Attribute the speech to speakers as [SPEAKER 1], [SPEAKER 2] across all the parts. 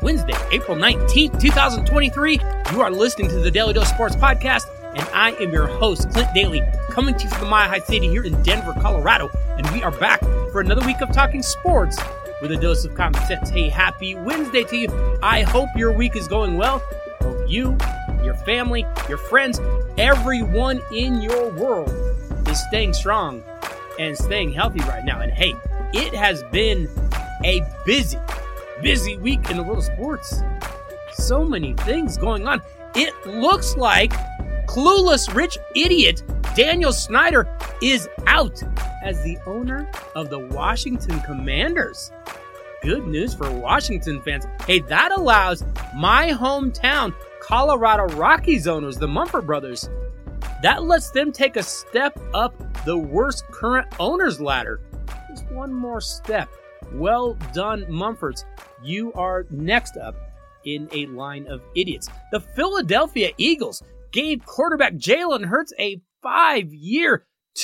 [SPEAKER 1] Wednesday, April 19th, 2023. You are listening to the Daily Dose Sports Podcast, and I am your host, Clint Daly, coming to you from the Mile High City here in Denver, Colorado. And we are back for another week of talking sports with a dose of common sense. Hey, happy Wednesday to you. I hope your week is going well. Hope you, your family, your friends, everyone in your world is staying strong and staying healthy right now. And hey, it has been a busy week in the world of sports. So many things going on. It looks like clueless rich idiot Daniel Snyder is out as the owner of the Washington Commanders. Good news for Washington fans. Hey, that allows my hometown Colorado Rockies owners, the Mumford brothers, that lets them take a step up the worst current owners ladder. Just one more step. Well done, Mumfords. You are next up in a line of idiots. The Philadelphia Eagles gave quarterback Jalen Hurts a 5-year,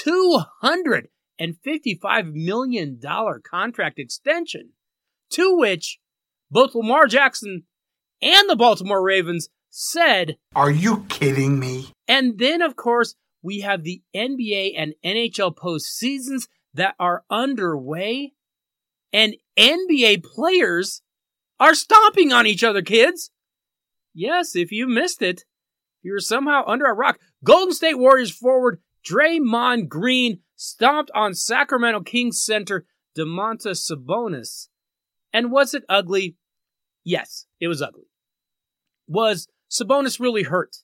[SPEAKER 1] $255 million contract extension, to which both Lamar Jackson and the Baltimore Ravens said,
[SPEAKER 2] "Are you kidding me?"
[SPEAKER 1] And then, of course, we have the NBA and NHL postseasons that are underway, and NBA players are stomping on each other, kids. Yes, if you missed it, you were somehow under a rock. Golden State Warriors forward Draymond Green stomped on Sacramento Kings center Domantas Sabonis. And was it ugly? Yes, it was ugly. Was Sabonis really hurt?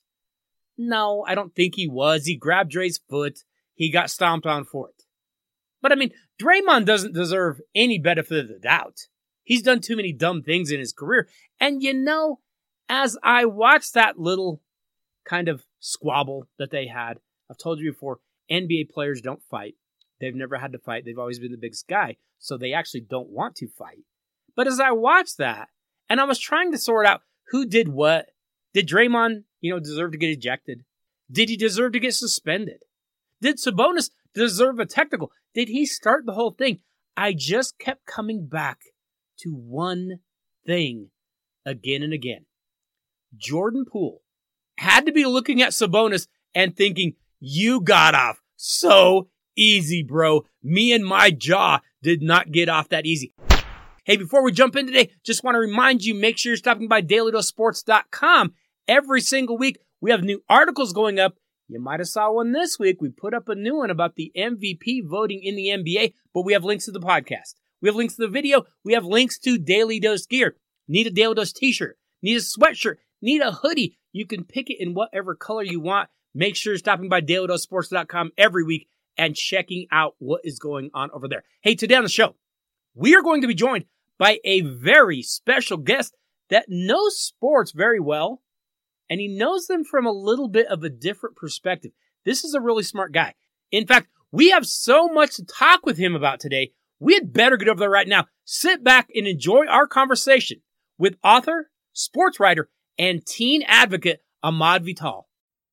[SPEAKER 1] No, I don't think he was. He grabbed Dre's foot. He got stomped on for it. But I mean, Draymond doesn't deserve any benefit of the doubt. He's done too many dumb things in his career. And you know, as I watched that little kind of squabble that they had, I've told you before, NBA players don't fight. They've never had to fight. They've always been the biggest guy, so they actually don't want to fight. But as I watched that, and I was trying to sort out who did what, did Draymond, deserve to get ejected? Did he deserve to get suspended? Did Sabonis deserve a technical? Did he start the whole thing? I just kept coming back to one thing again and again. Jordan Poole had to be looking at Sabonis and thinking, you got off so easy, bro. Me and my jaw did not get off that easy. Hey, before we jump in today, just want to remind you, make sure you're stopping by DailyDoseSports.com. Every single week, we have new articles going up. You might have saw one this week. We put up a new one about the MVP voting in the NBA, but we have links to the podcast. We have links to the video. We have links to Daily Dose gear. Need a Daily Dose t-shirt. Need a sweatshirt. Need a hoodie. You can pick it in whatever color you want. Make sure you're stopping by DailyDoseSports.com every week and checking out what is going on over there. Hey, today on the show, we are going to be joined by a very special guest that knows sports very well, and he knows them from a little bit of a different perspective. This is a really smart guy. In fact, we have so much to talk with him about today, we had better get over there right now. Sit back and enjoy our conversation with author, sports writer, and teen advocate Ahmad Vital.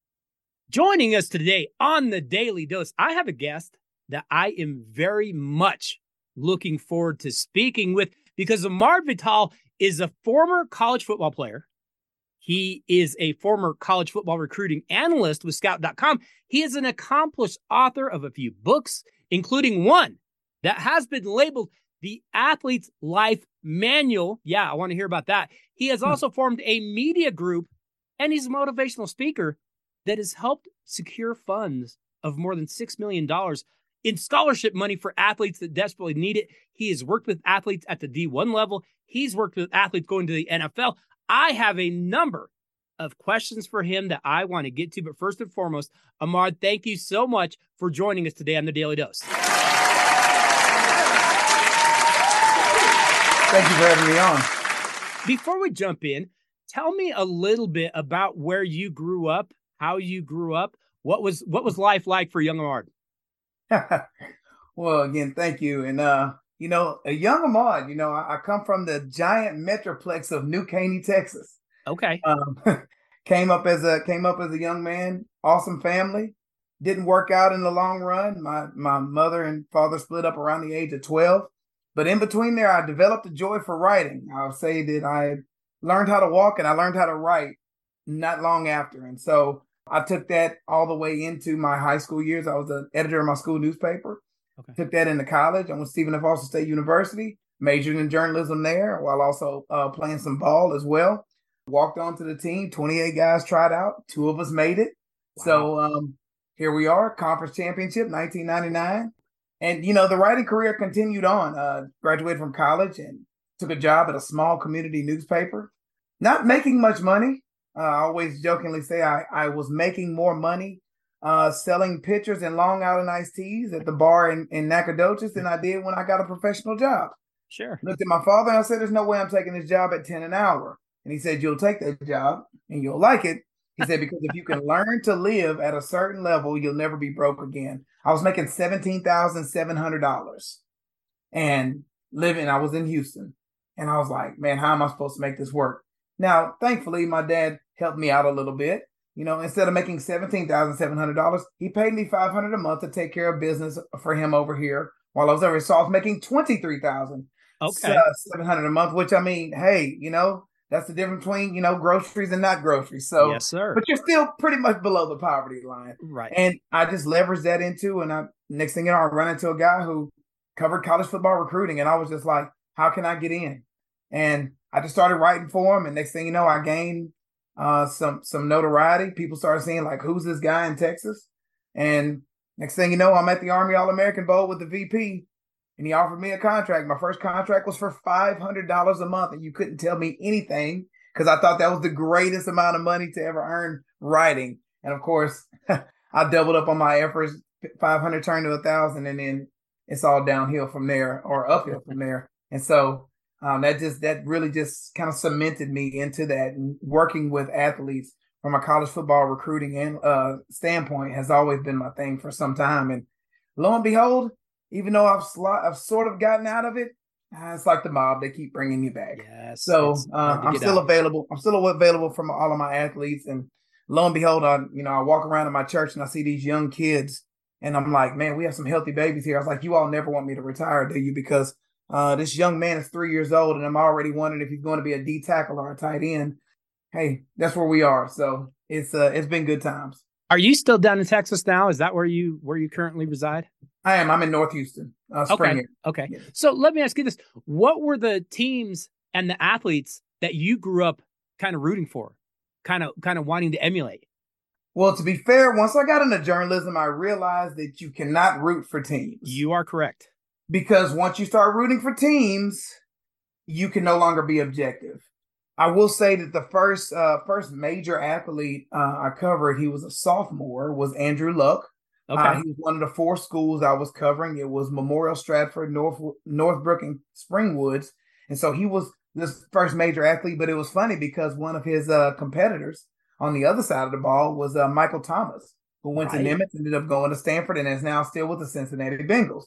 [SPEAKER 1] Joining us today on the Daily Dose, I have a guest that I am very much looking forward to speaking with, because Ahmad Vital is a former college football player. He is a former college football recruiting analyst with Scout.com. He is an accomplished author of a few books, including one that has been labeled The Athlete's Life Manual. Yeah, I want to hear about that. He has also formed a media group, and he's a motivational speaker that has helped secure funds of more than $6 million in scholarship money for athletes that desperately need it. He has worked with athletes at the D1 level. He's worked with athletes going to the NFL. I have a number of questions for him that I want to get to. But first and foremost, Ahmad, thank you so much for joining us today on the Daily Dose.
[SPEAKER 2] Thank you for having me on.
[SPEAKER 1] Before we jump in, tell me a little bit about where you grew up, how you grew up. What was life like for young Ahmad?
[SPEAKER 2] Well, again, thank you. And, a young Ahmad, I come from the giant metroplex of New Caney, Texas.
[SPEAKER 1] Okay.
[SPEAKER 2] Came up as a young man, awesome family. Didn't work out in the long run. My mother and father split up around the age of 12. But in between there, I developed a joy for writing. I'll say that I learned how to walk and I learned how to write not long after. And so I took that all the way into my high school years. I was the editor of my school newspaper.
[SPEAKER 1] Okay.
[SPEAKER 2] Took that into college. I went to Stephen F. Austin State University, majored in journalism there while also playing some ball as well. Walked on to the team. 28 guys tried out. 2 of us made it.
[SPEAKER 1] Wow.
[SPEAKER 2] So here we are, conference championship, 1999. And, the writing career continued on. Graduated from college and took a job at a small community newspaper. Not making much money. I always jokingly say I was making more money selling pitchers and Long Island iced teas at the bar in Nacogdoches than I did when I got a professional job.
[SPEAKER 1] Sure.
[SPEAKER 2] Looked at my father and I said, there's no way I'm taking this job at 10 an hour. And he said, you'll take that job and you'll like it. He said, because if you can learn to live at a certain level, you'll never be broke again. I was making $17,700 and I was in Houston. And I was like, man, how am I supposed to make this work? Now, thankfully, my dad helped me out a little bit. Instead of making $17,700, he paid me $500 a month to take care of business for him over here while I was over. So I was making $23,700 a month, which I mean, hey, that's the difference between, groceries and not groceries. So,
[SPEAKER 1] yes, sir.
[SPEAKER 2] But you're still pretty much below the poverty line.
[SPEAKER 1] Right.
[SPEAKER 2] And I just leveraged that into, next thing you know, I run into a guy who covered college football recruiting. And I was just like, how can I get in? And I just started writing for him. And next thing you know, I gained some notoriety. People started seeing like, who's this guy in Texas? And next thing you know, I'm at the Army All-American Bowl with the VP. And he offered me a contract. My first contract was for $500 a month. And you couldn't tell me anything because I thought that was the greatest amount of money to ever earn writing. And of course, I doubled up on my efforts. 500 turned to 1,000. And then it's all downhill from there or uphill from there. And so that really just kind of cemented me into that. And working with athletes from a college football recruiting and standpoint has always been my thing for some time. And lo and behold, even though I've sort of gotten out of it, it's like the mob. They keep bringing me back.
[SPEAKER 1] Yes.
[SPEAKER 2] So I'm still available. I'm still available from all of my athletes. And lo and behold, I walk around in my church and I see these young kids and I'm like, man, we have some healthy babies here. I was like, you all never want me to retire, do you? Because this young man is 3 years old and I'm already wondering if he's going to be a D tackle or a tight end. Hey, that's where we are. So it's been good times.
[SPEAKER 1] Are you still down in Texas now? Is that where you currently reside?
[SPEAKER 2] I am. I'm in North Houston.
[SPEAKER 1] Okay. Yeah. So let me ask you this. What were the teams and the athletes that you grew up kind of rooting for, kind of wanting to emulate?
[SPEAKER 2] Well, to be fair, once I got into journalism, I realized that you cannot root for teams.
[SPEAKER 1] You are correct.
[SPEAKER 2] Because once you start rooting for teams, you can no longer be objective. I will say that the first major athlete I covered, he was a sophomore, was Andrew Luck.
[SPEAKER 1] Okay.
[SPEAKER 2] He was one of the 4 schools I was covering. It was Memorial, Stratford, Northbrook, and Springwoods. And so he was this first major athlete, but it was funny because one of his competitors on the other side of the ball was Michael Thomas, who went to Nimitz, ended up going to Stanford, and is now still with the Cincinnati Bengals.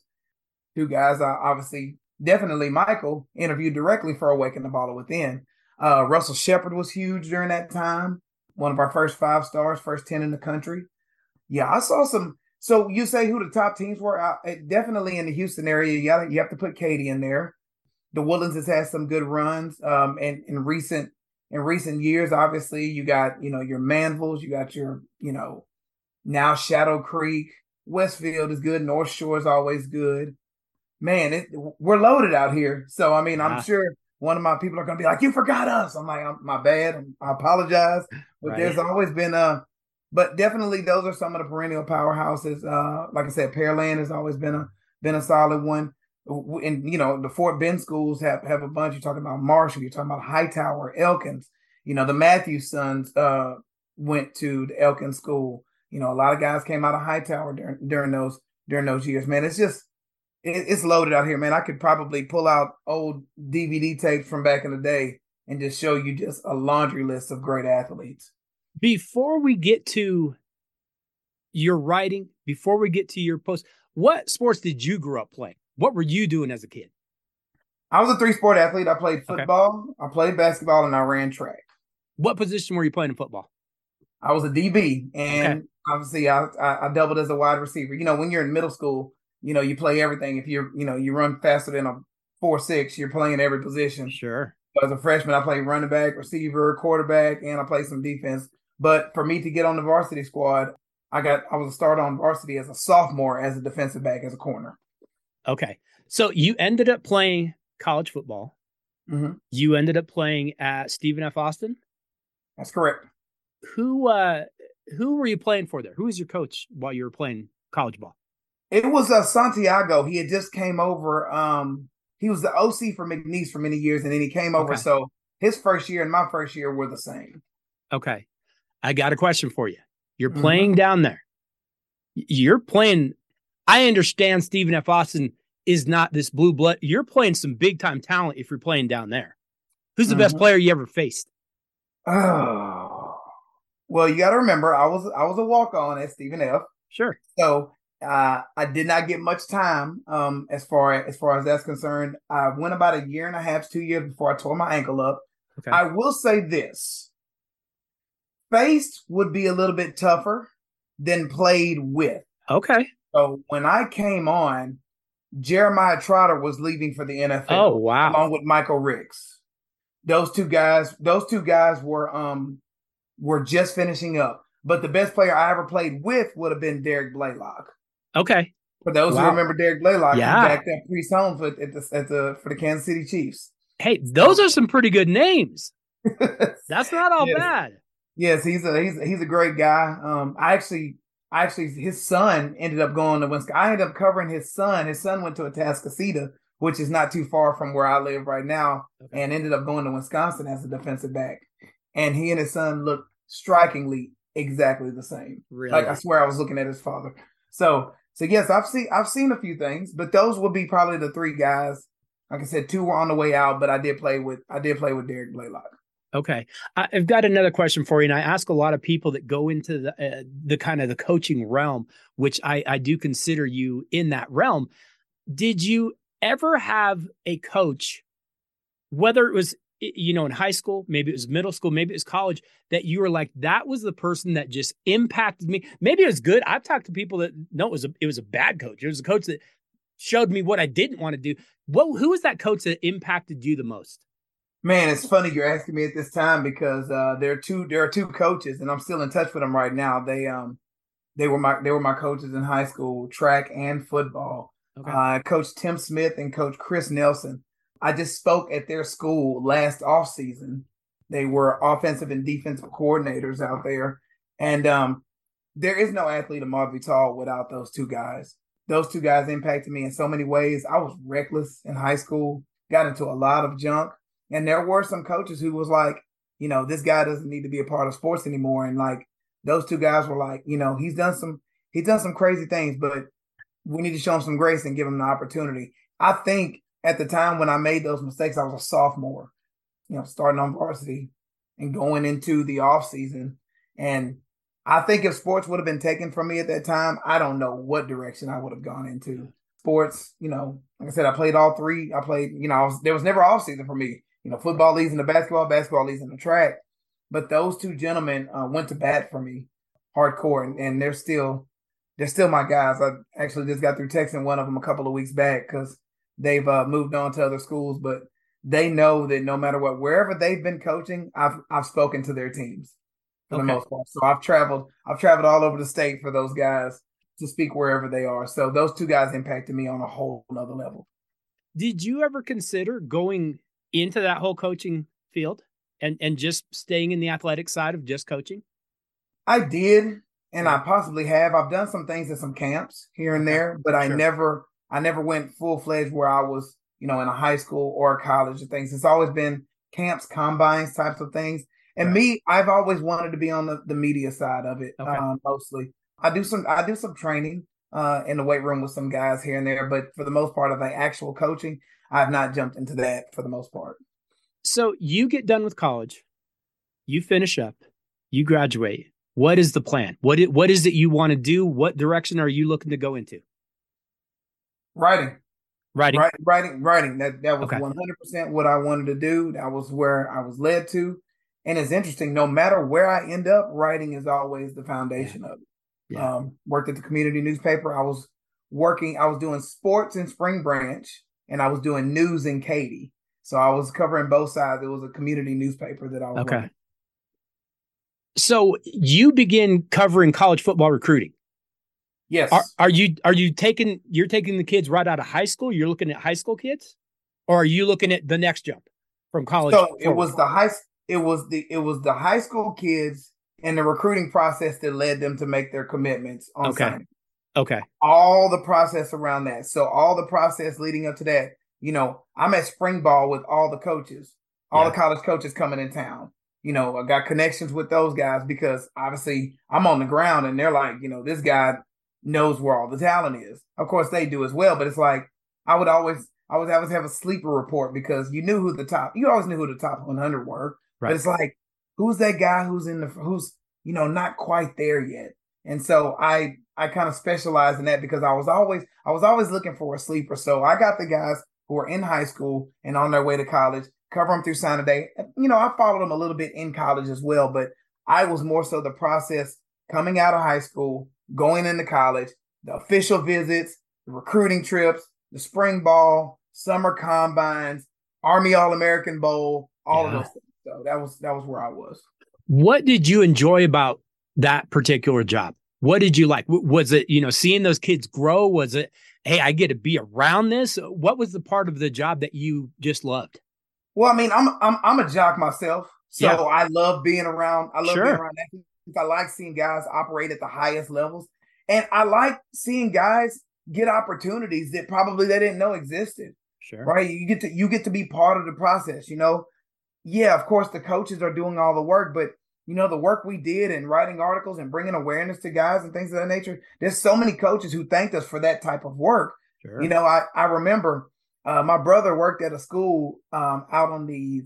[SPEAKER 2] 2 guys, obviously, definitely Michael interviewed directly for Awaken the Baller Within. Russell Shepard was huge during that time. One of our first 5 stars, first 10 in the country. Yeah, I saw some. So you say who the top teams were? Definitely in the Houston area. You have to put Katy in there. The Woodlands has had some good runs. And in recent years, obviously, you got, your Manvilles, you got your, now Shadow Creek. Westfield is good. North Shore is always good. Man, we're loaded out here. So, I mean, I'm sure one of my people are going to be like, you forgot us. I'm like, my bad. I apologize. But there's always been but definitely those are some of the perennial powerhouses. Like I said, Pearland has always been a solid one. And, the Fort Bend schools have a bunch. You're talking about Marshall. You're talking about Hightower, Elkins. The Matthews sons went to the Elkins school. A lot of guys came out of Hightower during those years. Man, it's just, it's loaded out here, man. I could probably pull out old DVD tapes from back in the day and just show you just a laundry list of great athletes.
[SPEAKER 1] Before we get to your writing, before we get to your post, what sports did you grow up playing? What were you doing as a kid?
[SPEAKER 2] I was a 3-sport athlete. I played football, I played basketball, and I ran track.
[SPEAKER 1] What position were you playing in football?
[SPEAKER 2] I was a DB, and obviously I doubled as a wide receiver. When you're in middle school, you play everything. If you run faster than a 4.6, you're playing every position.
[SPEAKER 1] Sure.
[SPEAKER 2] As a freshman, I played running back, receiver, quarterback, and I played some defense. But for me to get on the varsity squad, I was a starter on varsity as a sophomore as a defensive back, as a corner.
[SPEAKER 1] Okay. So you ended up playing college football.
[SPEAKER 2] Mm-hmm.
[SPEAKER 1] You ended up playing at Stephen F. Austin.
[SPEAKER 2] That's correct.
[SPEAKER 1] Who were you playing for there? Who was your coach while you were playing college ball?
[SPEAKER 2] It was Santiago. He had just came over. He was the OC for McNeese for many years, and then he came over.
[SPEAKER 1] Okay.
[SPEAKER 2] So his first year and my first year were the same.
[SPEAKER 1] Okay. I got a question for you. You're playing down there. You're playing. I understand Stephen F. Austin is not this blue blood. You're playing some big time talent if you're playing down there. Who's the best player you ever faced?
[SPEAKER 2] Oh, well, you got to remember, I was a walk on at Stephen F.
[SPEAKER 1] Sure.
[SPEAKER 2] So I did not get much time as far as that's concerned. I went about a year and a half, 2 years before I tore my ankle up. Okay. I will say this: faced would be a little bit tougher than played with.
[SPEAKER 1] Okay.
[SPEAKER 2] So when I came on, Jeremiah Trotter was leaving for the NFL.
[SPEAKER 1] Oh, wow.
[SPEAKER 2] Along with Michael Ricks. Those two guys were just finishing up. But the best player I ever played with would have been Derek Blaylock.
[SPEAKER 1] Okay.
[SPEAKER 2] For those who remember Derek Blaylock, he backed up Priest Holmes for the Kansas City Chiefs.
[SPEAKER 1] Hey, those are some pretty good names. That's not all bad.
[SPEAKER 2] Yes, he's a great guy. Actually, his son ended up going to Wisconsin. I ended up covering his son. His son went to Atascocita, which is not too far from where I live right now, and ended up going to Wisconsin as a defensive back. And he and his son looked strikingly exactly the same.
[SPEAKER 1] Really?
[SPEAKER 2] Like, I swear I was looking at his father. So yes, I've seen a few things, but those would be probably the three guys. Like I said, two were on the way out, but I did play with Derek Blaylock.
[SPEAKER 1] Okay. I've got another question for you. And I ask a lot of people that go into the kind of the coaching realm, which I do consider you in that realm. Did you ever have a coach, whether it was, in high school, maybe it was middle school, maybe it was college, that you were like, that was the person that just impacted me? Maybe it was good. I've talked to people that it was a bad coach. It was a coach that showed me what I didn't want to do. Who was that coach that impacted you the most?
[SPEAKER 2] Man, it's funny you're asking me at this time because there are two coaches, and I'm still in touch with them right now. They were my coaches in high school, track and football. Okay. Coach Tim Smith and Coach Chris Nelson. I just spoke at their school last offseason. They were offensive and defensive coordinators out there, and there is no athlete of Marv Vital without those two guys. Those two guys impacted me in so many ways. I was reckless in high school, got into a lot of junk. And there were some coaches who was like, this guy doesn't need to be a part of sports anymore. And like those two guys were like, he's done some crazy things, but we need to show him some grace and give him the opportunity. I think at the time when I made those mistakes, I was a sophomore, starting on varsity and going into the off season. And I think if sports would have been taken from me at that time, I don't know what direction I would have gone into. Sports, like I said, I played all three. I played, there was never off season for me. Football leads into basketball leads into track. But those two gentlemen went to bat for me hardcore, and they're still my guys. I actually just got through texting one of them a couple of weeks back because they've moved on to other schools, but they know that no matter what, wherever they've been coaching, I've spoken to their teams for the most part. So I've traveled all over the state for those guys to speak wherever they are. So those two guys impacted me on a whole nother level.
[SPEAKER 1] Did you ever consider going into that whole coaching field and just staying in the athletic side of just coaching?
[SPEAKER 2] I did, and I possibly have. I've done some things at some camps here and there, but I never went full-fledged where I was, in a high school or a college and things. It's always been camps, combines, types of things. And me, I've always wanted to be on the media side of it, mostly. I do some training in the weight room with some guys here and there, but for the most part of the actual coaching, I've not jumped into that for the most part.
[SPEAKER 1] So you get done with college, you finish up, you graduate. What is the plan? What is it you want to do? What direction are you looking to go into?
[SPEAKER 2] Writing. That was
[SPEAKER 1] okay.
[SPEAKER 2] 100% what I wanted to do. That was where I was led to. And it's interesting, no matter where I end up, writing is always the foundation of it. Yeah. Worked at the community newspaper. I was doing sports in Spring Branch, and I was doing news in Katy. So I was covering both sides. It was a community newspaper that I was
[SPEAKER 1] Okay.
[SPEAKER 2] running.
[SPEAKER 1] So you begin covering college football recruiting. Are
[SPEAKER 2] Yes.
[SPEAKER 1] are you taking the kids right out of high school? You're looking at high school kids, or are you looking at the next jump from college
[SPEAKER 2] So
[SPEAKER 1] forward?
[SPEAKER 2] it was the high school kids and the recruiting process that led them to make their commitments on
[SPEAKER 1] Okay.
[SPEAKER 2] signing.
[SPEAKER 1] Okay.
[SPEAKER 2] All the process around that. So all the process leading up to that, I'm at spring ball with all the coaches, all the
[SPEAKER 1] Yeah.
[SPEAKER 2] college coaches coming in town. I got connections with those guys because obviously I'm on the ground and they're like, this guy knows where all the talent is. Of course they do as well, but it's like I would always have a sleeper report because you always knew who the top 100 were, but
[SPEAKER 1] Right.
[SPEAKER 2] it's like, who's that guy who's not quite there yet? And so I kind of specialize in that because I was always looking for a sleeper. So I got the guys who are in high school and on their way to college, cover them through sign a day. I followed them a little bit in college as well, but I was more so the process coming out of high school, going into college, the official visits, the recruiting trips, the spring ball, summer combines, Army All-American Bowl, all of
[SPEAKER 1] Yeah.
[SPEAKER 2] those things. So that was where I was.
[SPEAKER 1] What did you enjoy about that particular job? What did you like? Was it, seeing those kids grow? Was it, hey, I get to be around this? What was the part of the job that you just loved?
[SPEAKER 2] Well, I mean, I'm a jock myself,
[SPEAKER 1] Yeah,
[SPEAKER 2] so I love being around. I love being
[SPEAKER 1] sure.
[SPEAKER 2] around that. I like seeing guys operate at the highest levels, and I like seeing guys get opportunities that probably they didn't know existed.
[SPEAKER 1] Sure.
[SPEAKER 2] Right? You get to be part of the process. Yeah, of course the coaches are doing all the work, but the work we did in writing articles and bringing awareness to guys and things of that nature. There's so many coaches who thanked us for that type of work.
[SPEAKER 1] Sure.
[SPEAKER 2] I remember my brother worked at a school out on the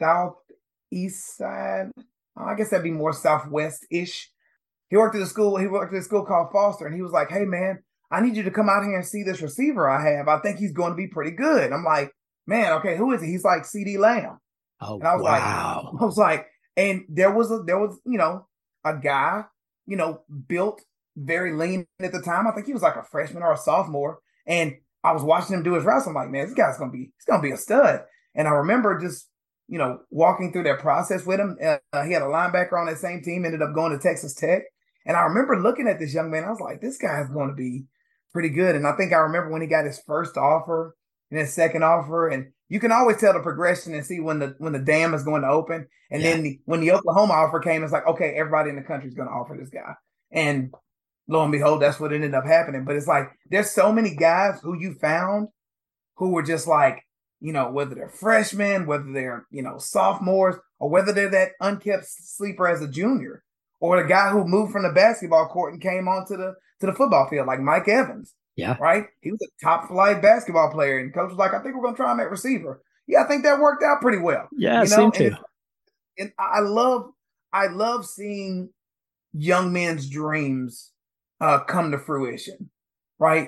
[SPEAKER 2] southeast side. I guess that'd be more southwest ish. He worked at a school. He worked at a school called Foster, and he was like, "Hey, man, I need you to come out here and see this receiver I have. I think he's going to be pretty good." I'm like, "Man, okay, who is he?" He's like CD Lamb.
[SPEAKER 1] Oh,
[SPEAKER 2] And I was like,
[SPEAKER 1] wow.
[SPEAKER 2] and there was a guy, built very lean at the time. I think he was like a freshman or a sophomore. And I was watching him do his routes. I'm like, man, this guy's he's gonna be a stud. And I remember just, walking through that process with him. He had a linebacker on that same team, ended up going to Texas Tech. And I remember looking at this young man. I was like, this guy's going to be pretty good. And I think I remember when he got his first offer and his second offer, and you can always tell the progression and see when the dam is going to open. And
[SPEAKER 1] Yeah.
[SPEAKER 2] then when the Oklahoma offer came, it's like, okay, everybody in the country is going to offer this guy. And lo and behold, that's what ended up happening. But it's like there's so many guys who you found who were just like, whether they're freshmen, whether they're, sophomores, or whether they're that unkept sleeper as a junior, or the guy who moved from the basketball court and came onto the football field, like Mike Evans.
[SPEAKER 1] Yeah.
[SPEAKER 2] Right? He was a top flight basketball player, and coach was like, I think we're gonna try him at receiver. Yeah, I think that worked out pretty well.
[SPEAKER 1] Yeah, it seemed to.
[SPEAKER 2] And I love seeing young men's dreams come to fruition. Right?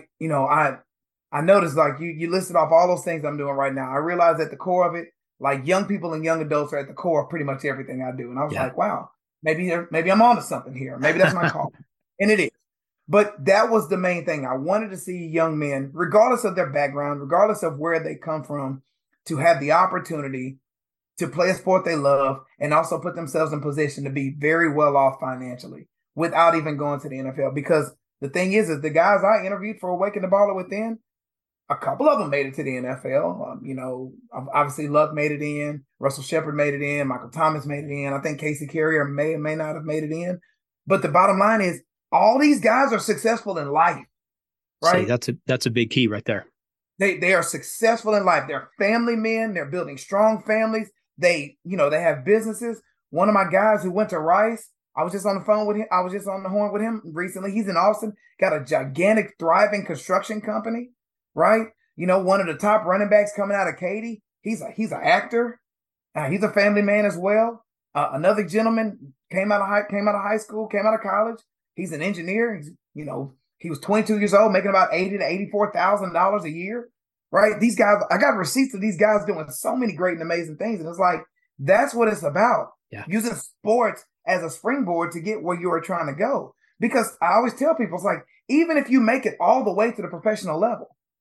[SPEAKER 2] I noticed like you listed off all those things I'm doing right now. I realized at the core of it, like young people and young adults are at the core of pretty much everything I do. And I was
[SPEAKER 1] Yeah.
[SPEAKER 2] like, wow, maybe I'm onto something here. Maybe that's my call. And it is. But that was the main thing. I wanted to see young men, regardless of their background, regardless of where they come from, to have the opportunity to play a sport they love and also put themselves in position to be very well off financially without even going to the NFL. Because the thing is the guys I interviewed for Awaken the Baller Within, a couple of them made it to the NFL. Obviously Luck made it in, Russell Shepard made it in, Michael Thomas made it in. I think Casey Carrier may or may not have made it in. But the bottom line is all these guys are successful in life, right?
[SPEAKER 1] See, that's a big key right there.
[SPEAKER 2] They are successful in life. They're family men. They're building strong families. They have businesses. One of my guys who went to Rice, I was just on the phone with him. I was just on the horn with him recently. He's in Austin, got a gigantic, thriving construction company, right? One of the top running backs coming out of Katy. He's an actor. He's a family man as well. Another gentleman came out of high school, came out of college. He's an engineer. He was 22 years old, making about $80,000 to $84,000 a year. Right? These guys, I got receipts of these guys doing so many great and amazing things. And it's like, that's what it's about.
[SPEAKER 1] Yeah.
[SPEAKER 2] Using sports as a springboard to get where you are trying to go. Because I always tell people, it's like, even if you make it all the way to the professional level,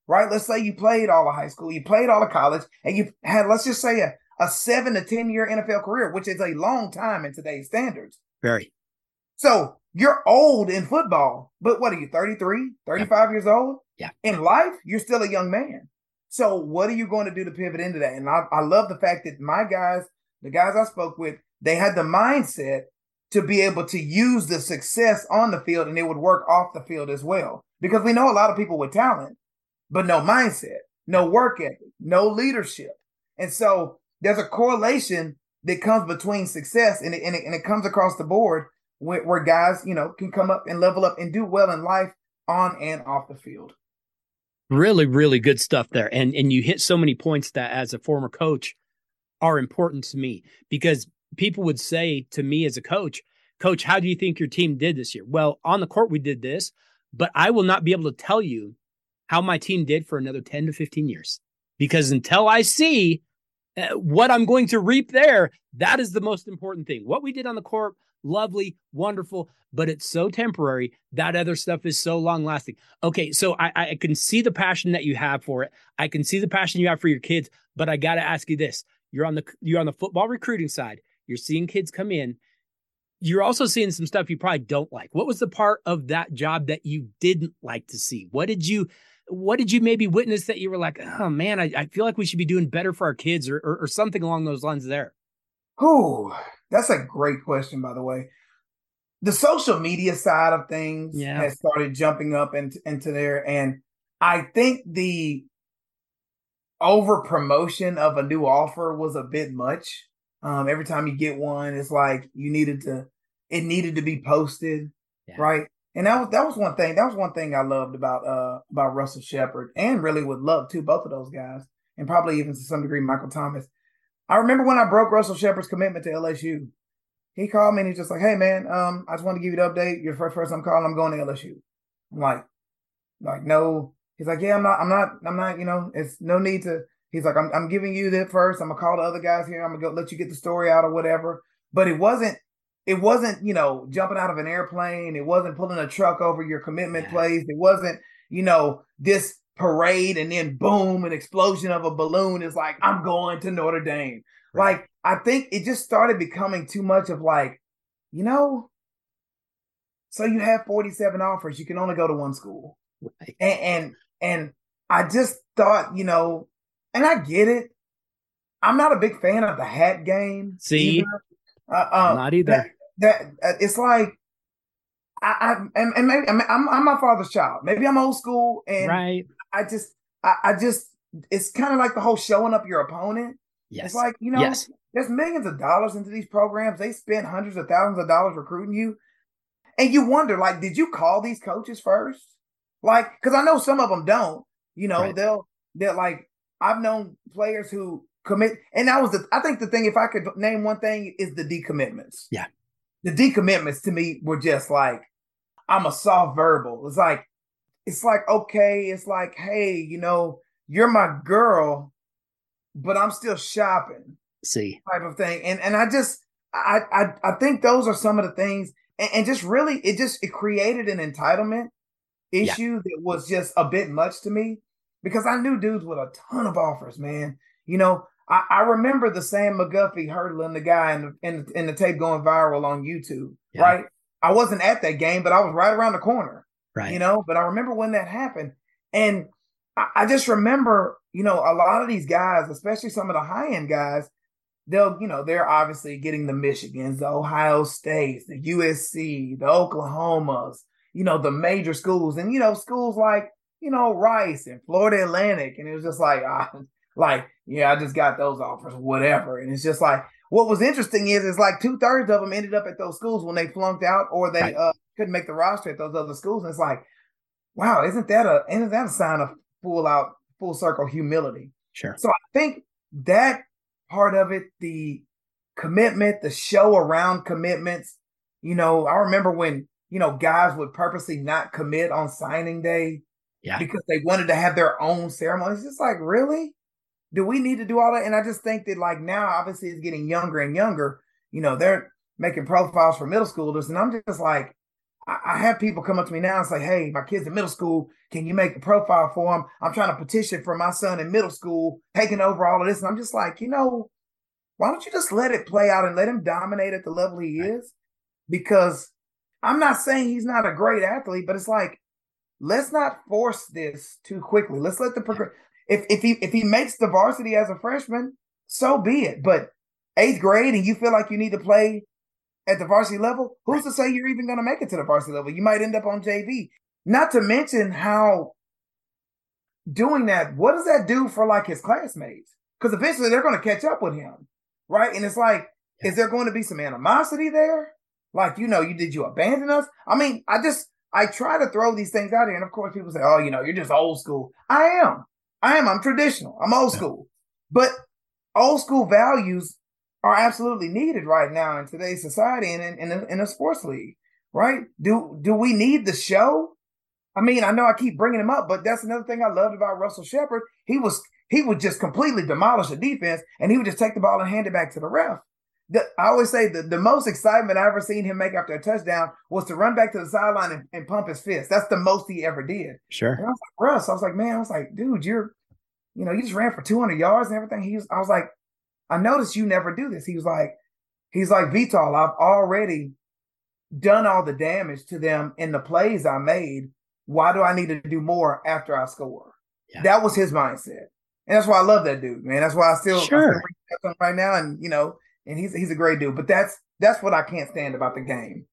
[SPEAKER 2] right? Let's say you played all of high school, you played all of college, and you had, let's just say, a 7 to 10 year NFL career, which is a long time in today's standards.
[SPEAKER 1] Very.
[SPEAKER 2] So you're old in football, but what are you, 33, 35 years old?
[SPEAKER 1] Yeah.
[SPEAKER 2] In life, you're still a young man. So what are you going to do to pivot into that? And I love the fact that my guys, the guys I spoke with, they had the mindset to be able to use the success on the field, and it would work off the field as well. Because we know a lot of people with talent, but no mindset, no work ethic, no leadership. And so there's a correlation that comes between success and it comes across the board where guys, can come up and level up and do well in life on and off the field.
[SPEAKER 1] Really, really good stuff there. And you hit so many points that as a former coach are important to me, because people would say to me as a coach, how do you think your team did this year? Well, on the court, we did this, but I will not be able to tell you how my team did for another 10 to 15 years, because until I see what I'm going to reap there, that is the most important thing. What we did on the court, lovely, wonderful, but it's so temporary. That other stuff is so long lasting. Okay, so I can see the passion that you have for it. I can see the passion you have for your kids, but I got to ask you this. You're on the football recruiting side. You're seeing kids come in. You're also seeing some stuff you probably don't like. What was the part of that job that you didn't like to see? What did you maybe witness that you were like, oh man, I feel like we should be doing better for our kids, or something along those lines there?
[SPEAKER 2] Oh, that's a great question, by the way. The social media side of things has started jumping up into there. And I think the over promotion of a new offer was a bit much. Every time you get one, it's like it needed to be posted, right? And that was one thing. That was one thing I loved about Russell Shepard, and really would love too, both of those guys, and probably even to some degree Michael Thomas. I remember when I broke Russell Shepard's commitment to LSU. He called me and he's just like, "Hey man, I just want to give you the update. You're the first person I'm calling. I'm going to LSU." I'm like no. He's like, "Yeah, I'm not. It's no need to." He's like, I'm giving you that first. I'm gonna call the other guys here. I'm gonna go let you get the story out or whatever. But it wasn't, jumping out of an airplane. It wasn't pulling a truck over your commitment place. It wasn't, this parade and then boom, an explosion of a balloon is like, I'm going to Notre Dame. Right. Like, I think it just started becoming too much of like, so you have 47 offers. You can only go to one school. Right. And I just thought, and I get it. I'm not a big fan of the hat game.
[SPEAKER 1] See, not either.
[SPEAKER 2] That it's like I'm my father's child. Maybe I'm old school, and
[SPEAKER 1] right.
[SPEAKER 2] I just it's kind of like the whole showing up your opponent.
[SPEAKER 1] Yes.
[SPEAKER 2] It's like there's millions of dollars into these programs. They spend hundreds of thousands of dollars recruiting you, and you wonder, like, did you call these coaches first? Like, because I know some of them don't. Right. They're like, I've known players who commit, and that was I think the thing, if I could name one thing, is the decommitments.
[SPEAKER 1] Yeah.
[SPEAKER 2] The decommitments to me were just like, I'm a soft verbal. It's like, okay, it's like, hey, you're my girl, but I'm still shopping.
[SPEAKER 1] See.
[SPEAKER 2] Type of thing. And I think those are some of the things, and just really, it created an entitlement issue that was just a bit much to me. Because I knew dudes with a ton of offers, man. I remember the Sam McGuffey hurdling the guy in the tape going viral on YouTube, right? I wasn't at that game, but I was right around the corner,
[SPEAKER 1] right?
[SPEAKER 2] But I remember when that happened. And I just remember, a lot of these guys, especially some of the high-end guys, they're obviously getting the Michigans, the Ohio States, the USC, the Oklahomas, the major schools. And, schools like, Rice and Florida Atlantic. And it was just like, I just got those offers, whatever. And it's just like, what was interesting is like 2/3 of them ended up at those schools when they flunked out, or they couldn't make the roster at those other schools. And it's like, wow, isn't that a sign of full circle humility?
[SPEAKER 1] Sure.
[SPEAKER 2] So I think that part of it, the commitment, the show around commitments, I remember when, guys would purposely not commit on signing day. Yeah. Because they wanted to have their own ceremony. It's just like, really? Do we need to do all that? And I just think that, like, now, obviously, it's getting younger and younger. They're making profiles for middle schoolers. And I'm just like, I have people come up to me now and say, "Hey, my kid's in middle school. Can you make a profile for him? I'm trying to petition for my son in middle school, taking over all of this." And I'm just like, why don't you just let it play out and let him dominate at the level he
[SPEAKER 1] Right.
[SPEAKER 2] is? Because I'm not saying he's not a great athlete, but it's like, let's not force this too quickly. Let's let the
[SPEAKER 1] Yeah.
[SPEAKER 2] progress. If he makes the varsity as a freshman, so be it. But eighth grade and you feel like you need to play at the varsity level, who's
[SPEAKER 1] Right.
[SPEAKER 2] to say you're even going to make it to the varsity level? You might end up on JV. Not to mention how doing that, what does that do for like his classmates? Because eventually they're going to catch up with him, right? And it's like,
[SPEAKER 1] Yeah.
[SPEAKER 2] is there going to be some animosity there? Like, you abandon us? I mean, I try to throw these things out here, and of course people say, "Oh, you're just old school." I am. I'm traditional. I'm old
[SPEAKER 1] Yeah.
[SPEAKER 2] school. But old school values are absolutely needed right now in today's society and in a sports league, right? Do we need the show? I mean, I know I keep bringing him up, but that's another thing I loved about Russell Shepard. He would just completely demolish the defense, and he would just take the ball and hand it back to the ref. I always say the most excitement I ever seen him make after a touchdown was to run back to the sideline and pump his fist. That's the most he ever did.
[SPEAKER 1] Sure.
[SPEAKER 2] And I was like, Russ, I was like, man, I was like, dude, you just ran for 200 yards and everything. I was like, I noticed you never do this. He's like, Vital, I've already done all the damage to them in the plays I made. Why do I need to do more after I score?
[SPEAKER 1] Yeah.
[SPEAKER 2] That was his mindset. And that's why I love that dude, man. That's why I still
[SPEAKER 1] Sure.
[SPEAKER 2] him right now. And he's a great dude. But that's what I can't stand about the game.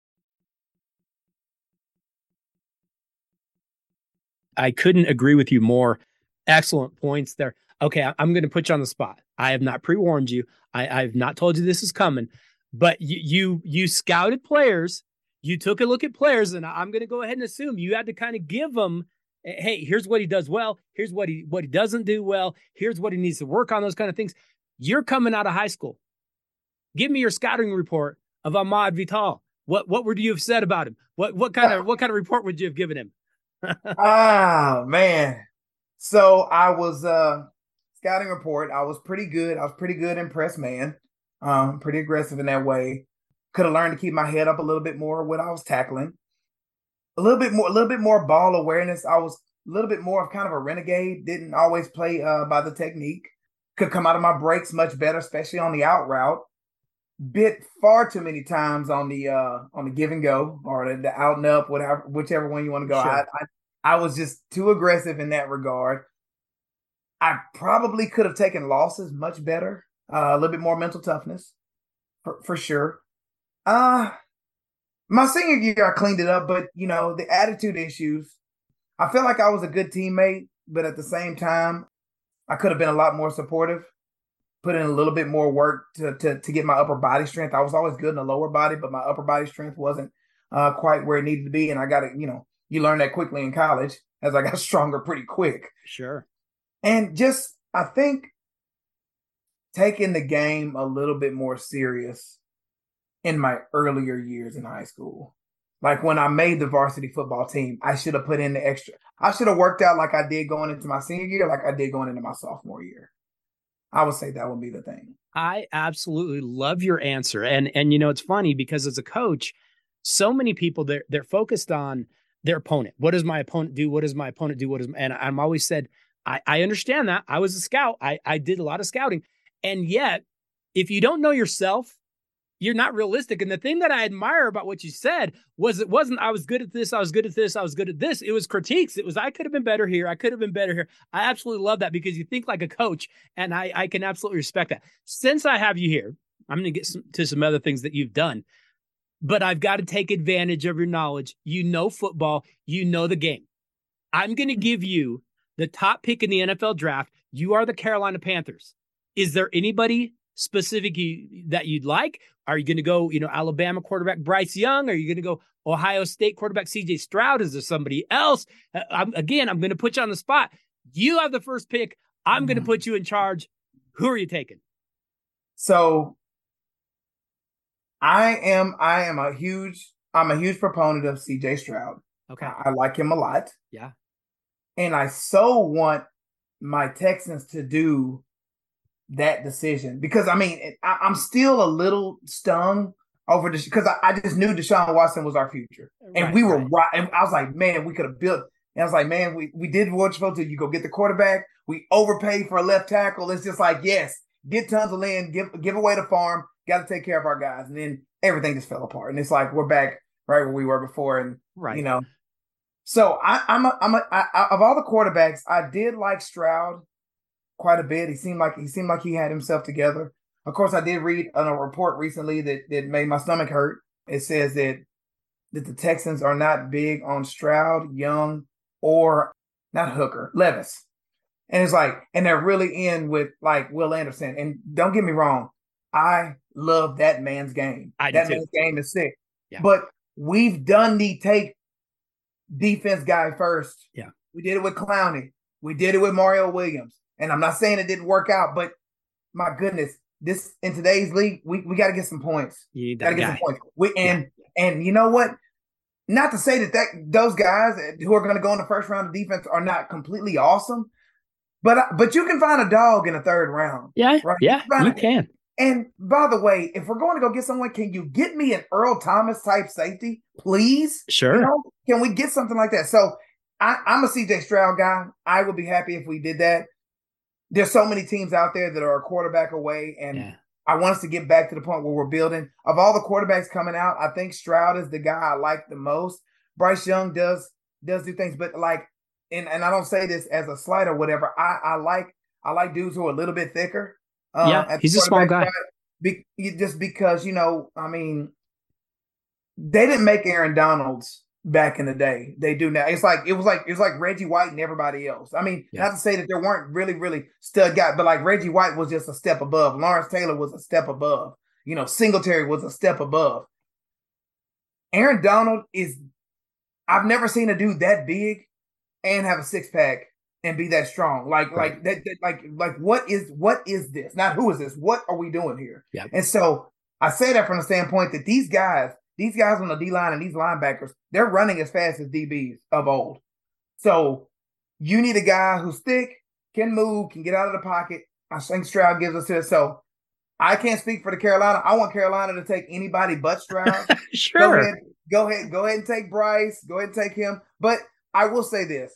[SPEAKER 1] I couldn't agree with you more. Excellent points there. Okay, I'm going to put you on the spot. I have not pre-warned you. I've not told you this is coming, but you scouted players. You took a look at players, and I'm going to go ahead and assume you had to kind of give them, hey, here's what he does well. Here's what he doesn't do well. Here's what he needs to work on. Those kind of things. You're coming out of high school. Give me your scouting report of Ahmad Vital. What would you have said about him? What kind of report would you have given him?
[SPEAKER 2] Ah, man. So I was scouting report. I was pretty good. I was pretty good in press man. Pretty aggressive in that way. Could have learned to keep my head up a little bit more when I was tackling. A little bit more ball awareness. I was a little bit more of kind of a renegade. Didn't always play by the technique. Could come out of my breaks much better, especially on the out route. Bit far too many times on the give and go or the out and up, whichever one you want to go.
[SPEAKER 1] Sure.
[SPEAKER 2] I was just too aggressive in that regard. I probably could have taken losses much better, a little bit more mental toughness for sure. My senior year I cleaned it up, but the attitude issues. I feel like I was a good teammate, but at the same time, I could have been a lot more supportive. Put in a little bit more work to get my upper body strength. I was always good in the lower body, but my upper body strength wasn't quite where it needed to be. And I got to, you learn that quickly in college as I got stronger pretty quick.
[SPEAKER 1] Sure.
[SPEAKER 2] And just, I think, taking the game a little bit more serious in my earlier years in high school. Like when I made the varsity football team, I should have put in the extra. I should have worked out like I did going into my senior year, like I did going into my sophomore year. I would say that would be the thing.
[SPEAKER 1] I absolutely love your answer. And it's funny because as a coach, so many people they're focused on their opponent. What does my opponent do? What does my opponent do? And I'm always said, I understand that. I was a scout. I did a lot of scouting. And yet, if you don't know yourself, you're not realistic. And the thing that I admire about what you said was it wasn't, I was good at this, I was good at this, I was good at this. It was critiques. It was, I could have been better here. I could have been better here. I absolutely love that because you think like a coach, and I can absolutely respect that. Since I have you here, I'm going to get to some other things that you've done, but I've got to take advantage of your knowledge. You know football, you know the game. I'm going to give you the top pick in the NFL draft. You are the Carolina Panthers. Is there anybody specific that you'd like? Are you going to go, Alabama quarterback Bryce Young? Are you going to go Ohio State quarterback CJ Stroud? Is there somebody else? I'm going to put you on the spot. You have the first pick. I'm going to put you in charge. Who are you taking?
[SPEAKER 2] So I'm a huge proponent of CJ Stroud.
[SPEAKER 1] Okay.
[SPEAKER 2] I like him a lot.
[SPEAKER 1] Yeah.
[SPEAKER 2] And I so want my Texans to do that decision because I'm still a little stung over this because I just knew Deshaun Watson was our future, and we were right. And I was like, man, we could have built. And I was like, man, we did what we're supposed to. You go get the quarterback. We overpaid for a left tackle. It's just like, yes, get tons of land, give away the farm. Got to take care of our guys, and then everything just fell apart. And it's like we're back right where we were before, and you know. So I'm of all the quarterbacks, I did like Stroud quite a bit. He seemed like he had himself together. Of course, I did read on a report recently that made my stomach hurt. It says that the Texans are not big on Stroud, Young, or not Hooker, Levis. And it's like, and they're really in with like Will Anderson. And don't get me wrong, I love that man's game. That man's game is sick. Yeah. But we've done the take defense guy first.
[SPEAKER 1] Yeah.
[SPEAKER 2] We did it with Clowney. We did it with Mario Williams. And I'm not saying it didn't work out, but my goodness, this in today's league, we got to get some points.
[SPEAKER 1] You need that guy.
[SPEAKER 2] Get some points. And you know what? Not to say that those guys who are going to go in the first round of defense are not completely awesome, but you can find a dog in the third round.
[SPEAKER 1] Yeah,
[SPEAKER 2] right?
[SPEAKER 1] Yeah, you can.
[SPEAKER 2] And by the way, if we're going to go get someone, can you get me an Earl Thomas type safety, please?
[SPEAKER 1] Sure.
[SPEAKER 2] You know, can we get something like that? So I'm a CJ Stroud guy. I would be happy if we did that. There's so many teams out there that are a quarterback away, and I want us to get back to the point where we're building. Of all the quarterbacks coming out, I think Stroud is the guy I like the most. Bryce Young does do things, but like, and I don't say this as a slight or whatever. I like dudes who are a little bit thicker.
[SPEAKER 1] He's a small guy.
[SPEAKER 2] Just because, you know, I mean, they didn't make Aaron Donalds back in the day. They do now. It was like Reggie White and everybody else. I mean, not to say that there weren't really stud guys, but like Reggie White was just a step above. Lawrence Taylor was a step above. You know, Singletary was a step above. Aaron Donald I've never seen a dude that big and have a six-pack and be that strong. Like what is this? Not who is this? What are we doing here?
[SPEAKER 1] Yeah.
[SPEAKER 2] And so I say that from the standpoint that these guys on the D-line and these linebackers, they're running as fast as DBs of old. So you need a guy who's thick, can move, can get out of the pocket. I think Stroud gives us this. So I can't speak for the Carolina. I want Carolina to take anybody but Stroud.
[SPEAKER 1] Sure.
[SPEAKER 2] Go ahead and take Bryce. Go ahead and take him. But I will say this.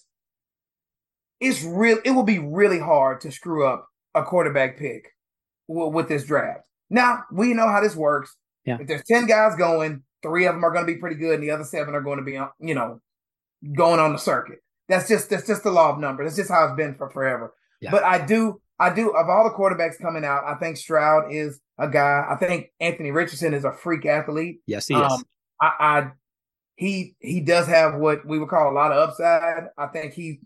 [SPEAKER 2] It will be really hard to screw up a quarterback pick with this draft. Now, we know how this works.
[SPEAKER 1] Yeah.
[SPEAKER 2] If there's 10 guys going, 3 of them are going to be pretty good, and the other 7 are going to be, you know, going on the circuit. That's just the law of numbers. That's just how it's been for forever. Yeah. But I do of all the quarterbacks coming out, I think Stroud is a guy. I think Anthony Richardson is a freak athlete.
[SPEAKER 1] Yes, he is.
[SPEAKER 2] He does have what we would call a lot of upside. I think he's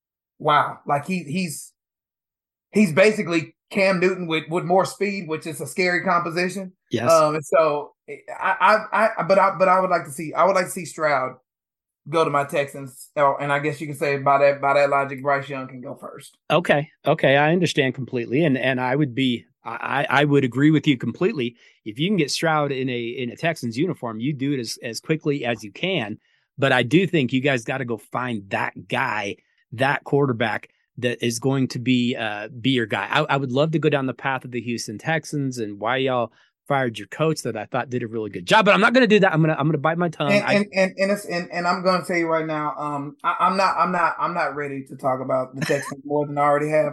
[SPEAKER 2] basically Cam Newton with more speed, which is a scary composition.
[SPEAKER 1] Yes.
[SPEAKER 2] And so I would like to see Stroud go to my Texans, and I guess you can say by that logic, Bryce Young can go first.
[SPEAKER 1] Okay, I understand completely, and I would agree with you completely. If you can get Stroud in a Texans uniform, you do it as quickly as you can. But I do think you guys got to go find that guy, that quarterback that is going to be your guy. I would love to go down the path of the Houston Texans and why y'all fired your coach that I thought did a really good job, but I'm not going to do that. I'm going to bite my tongue.
[SPEAKER 2] And I'm going to tell you right now, I'm not ready to talk about the Texans more than I already have.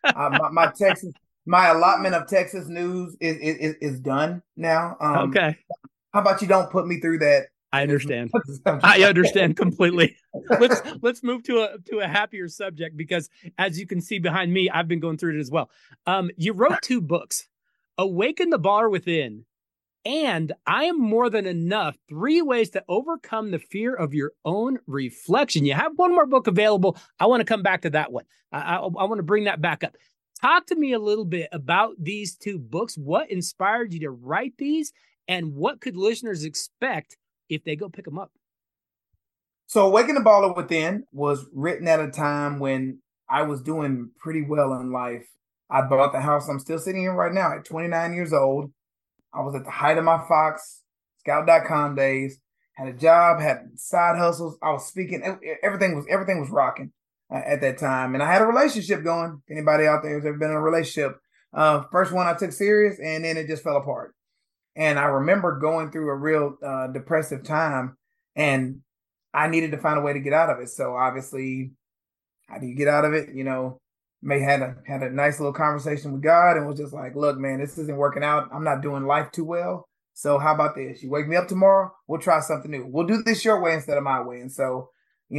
[SPEAKER 2] My allotment of Texas news is done now.
[SPEAKER 1] Okay.
[SPEAKER 2] How about you don't put me through that?
[SPEAKER 1] I understand. I understand completely. Let's move to a happier subject, because as you can see behind me, I've been going through it as well. You wrote 2 books, Awaken the Baller Within, and I Am More Than Enough, 3 ways to overcome the fear of your own reflection. You have one more book available. I want to come back to that one. I want to bring that back up. Talk to me a little bit about these 2 books. What inspired you to write these, and what could listeners expect if they go pick them up?
[SPEAKER 2] So Awaken the Baller Within was written at a time when I was doing pretty well in life. I bought the house I'm still sitting in right now at 29 years old. I was at the height of my Fox, Scout.com days, had a job, had side hustles. I was speaking. Everything was rocking at that time. And I had a relationship going. If anybody out there has ever been in a relationship, first one I took serious, and then it just fell apart. And I remember going through a real depressive time, and I needed to find a way to get out of it. So obviously, how do you get out of it? May had a nice little conversation with God and was just like, look, man, this isn't working out. I'm not doing life too well. So how about this? You wake me up tomorrow, we'll try something new. We'll do this your way instead of my way. And so,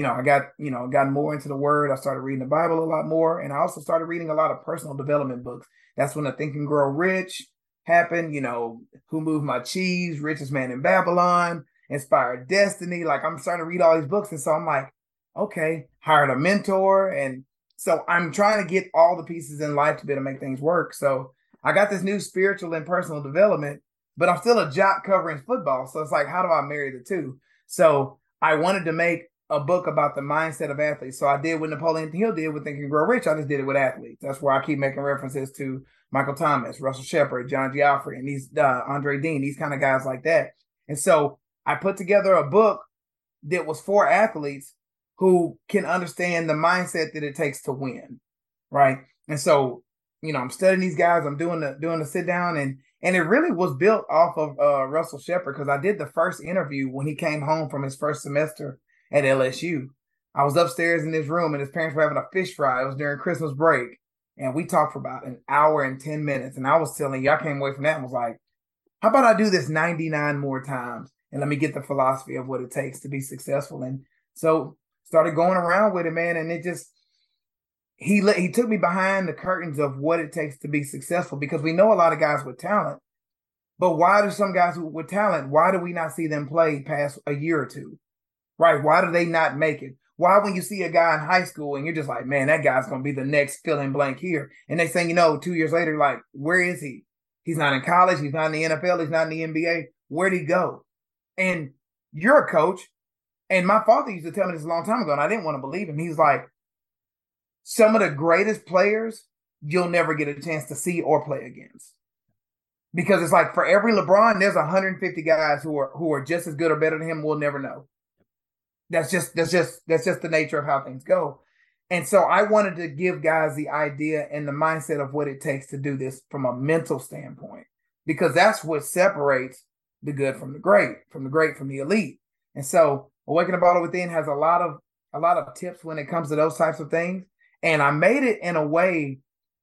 [SPEAKER 2] got more into the word. I started reading the Bible a lot more. And I also started reading a lot of personal development books. That's when the Think and Grow Rich happened, Who Moved My Cheese, Richest Man in Babylon, Inspired Destiny. Like I'm starting to read all these books. And so I'm like, okay, hired a mentor. And so I'm trying to get all the pieces in life to be able to make things work. So I got this new spiritual and personal development, but I'm still a jock covering football. So it's like, how do I marry the two? So I wanted to make a book about the mindset of athletes. So I did what Napoleon Hill did with Think and Grow Rich. I just did it with athletes. That's where I keep making references to Michael Thomas, Russell Shepard, John Geoffrey, and these Andre Dean, these kind of guys like that. And so I put together a book that was for athletes who can understand the mindset that it takes to win, right? And so, I'm studying these guys. I'm doing the sit down, and it really was built off of Russell Shepard, because I did the first interview when he came home from his first semester at LSU. I was upstairs in his room, and his parents were having a fish fry. It was during Christmas break, and we talked for about an hour and 10 minutes. And I was telling you, I came away from that and was like, how about I do this 99 more times and let me get the philosophy of what it takes to be successful? And so started going around with it, man. And it just, he took me behind the curtains of what it takes to be successful, because we know a lot of guys with talent, but why do some guys with talent, why do we not see them play past a year or two, right? Why do they not make it? Why, when you see a guy in high school and you're just like, man, that guy's going to be the next fill in blank here. And they say, 2 years later, like, where is he? He's not in college. He's not in the NFL. He's not in the NBA. Where'd he go? And you're a coach. And my father used to tell me this a long time ago, and I didn't want to believe him. He's like, some of the greatest players you'll never get a chance to see or play against. Because it's like, for every LeBron, there's 150 guys who are just as good or better than him. We'll never know. That's just the nature of how things go. And so I wanted to give guys the idea and the mindset of what it takes to do this from a mental standpoint, because that's what separates the good from the great from the elite. And so Awaken the Baller Within has a lot of tips when it comes to those types of things. And I made it in a way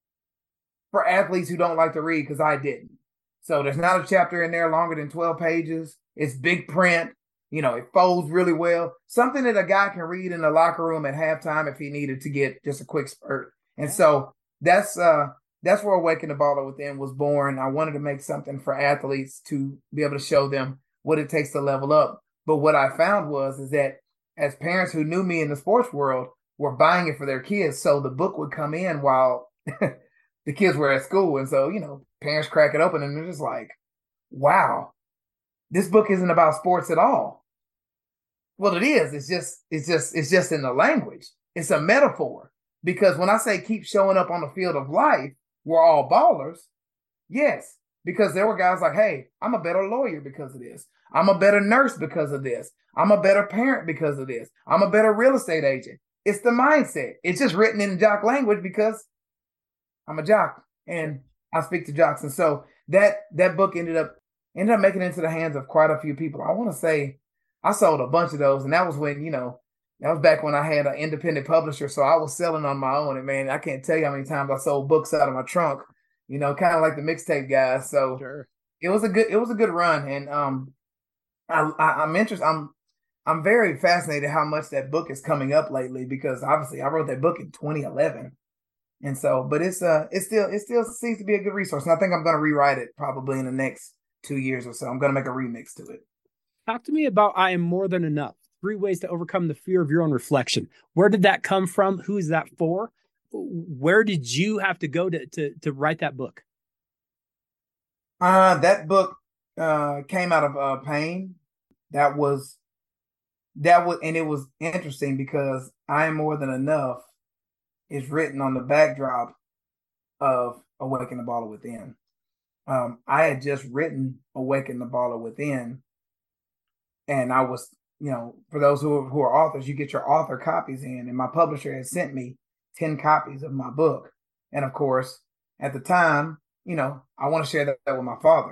[SPEAKER 2] for athletes who don't like to read, because I didn't. So there's not a chapter in there longer than 12 pages. It's big print. It folds really well. Something that a guy can read in the locker room at halftime if he needed to get just a quick spurt. And so that's where Awaken the Baller Within was born. I wanted to make something for athletes to be able to show them what it takes to level up. But what I found is that as parents who knew me in the sports world were buying it for their kids, so the book would come in while the kids were at school. And so, parents crack it open and they're just like, wow, this book isn't about sports at all. Well, it is. It's just in the language. It's a metaphor. Because when I say keep showing up on the field of life, we're all ballers. Yes. Because there were guys like, hey, I'm a better lawyer because of this. I'm a better nurse because of this. I'm a better parent because of this. I'm a better real estate agent. It's the mindset. It's just written in jock language because I'm a jock and I speak to jocks. And so that book ended up making it into the hands of quite a few people. I want to say I sold a bunch of those. And that was when, that was back when I had an independent publisher. So I was selling on my own. And man, I can't tell you how many times I sold books out of my trunk, kind of like the mixtape guys. So
[SPEAKER 1] sure.
[SPEAKER 2] It was a good run. And I'm interested. I'm very fascinated how much that book is coming up lately, because obviously I wrote that book in 2011. And so, but it still seems to be a good resource. And I think I'm going to rewrite it probably in the next 2 years or so. I'm going to make a remix to it.
[SPEAKER 1] Talk to me about I Am More Than Enough. 3 ways to overcome the fear of your own reflection. Where did that come from? Who is that for? Where did you have to go to write that book?
[SPEAKER 2] That book came out of pain. That was, and it was interesting because I Am More Than Enough is written on the backdrop of Awaken the Baller Within. I had just written Awaken the Baller Within, and I was, for those who are authors, you get your author copies in, and my publisher had sent me 10 copies of my book. And of course, at the time, I want to share that with my father.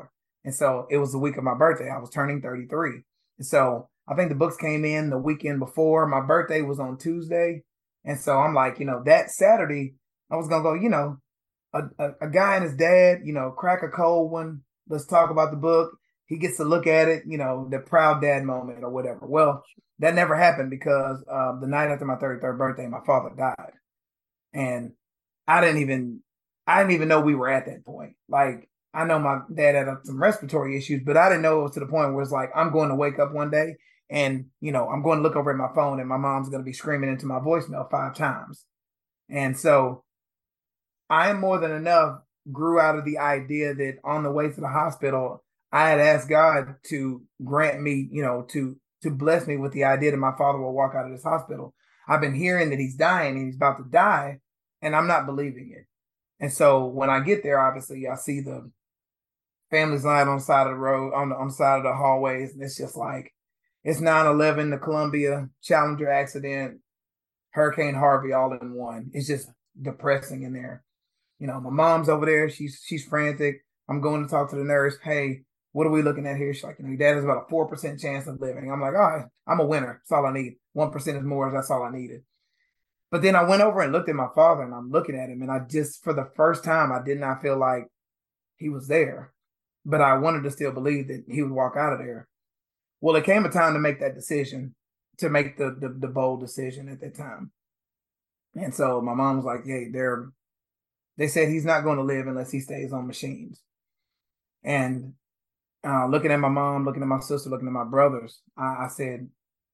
[SPEAKER 2] And so it was the week of my birthday. I was turning 33. And so I think the books came in the weekend before. My birthday was on Tuesday. And so I'm like, that Saturday, I was going to go, a guy and his dad, crack a cold one. Let's talk about the book. He gets to look at it, the proud dad moment or whatever. Well, that never happened because the night after my 33rd birthday, my father died. And I didn't even know we were at that point. Like, I know my dad had some respiratory issues, but I didn't know it was to the point where it's like, I'm going to wake up one day and, I'm going to look over at my phone and my mom's going to be screaming into my voicemail 5 times. And so I Am More Than Enough grew out of the idea that on the way to the hospital, I had asked God to grant me, to bless me with the idea that my father will walk out of this hospital. I've been hearing that he's dying and he's about to die, and I'm not believing it. And so when I get there, obviously, I see the families lying on the side of the road, on the side of the hallways, and it's just like, it's 9/11, the Columbia Challenger accident, Hurricane Harvey all in one. It's just depressing in there. My mom's over there. She's frantic. I'm going to talk to the nurse. Hey, what are we looking at here? She's like, your dad has about a 4% chance of living. I'm like, all right, I'm a winner. That's all I need. 1% is more. That's all I needed. But then I went over and looked at my father, and I'm looking at him, and I just, for the first time, I did not feel like he was there. But I wanted to still believe that he would walk out of there. Well, it came a time to make that decision, to make the bold decision at that time. And so my mom was like, hey, they said he's not going to live unless he stays on machines. And looking at my mom, looking at my sister, looking at my brothers, I said,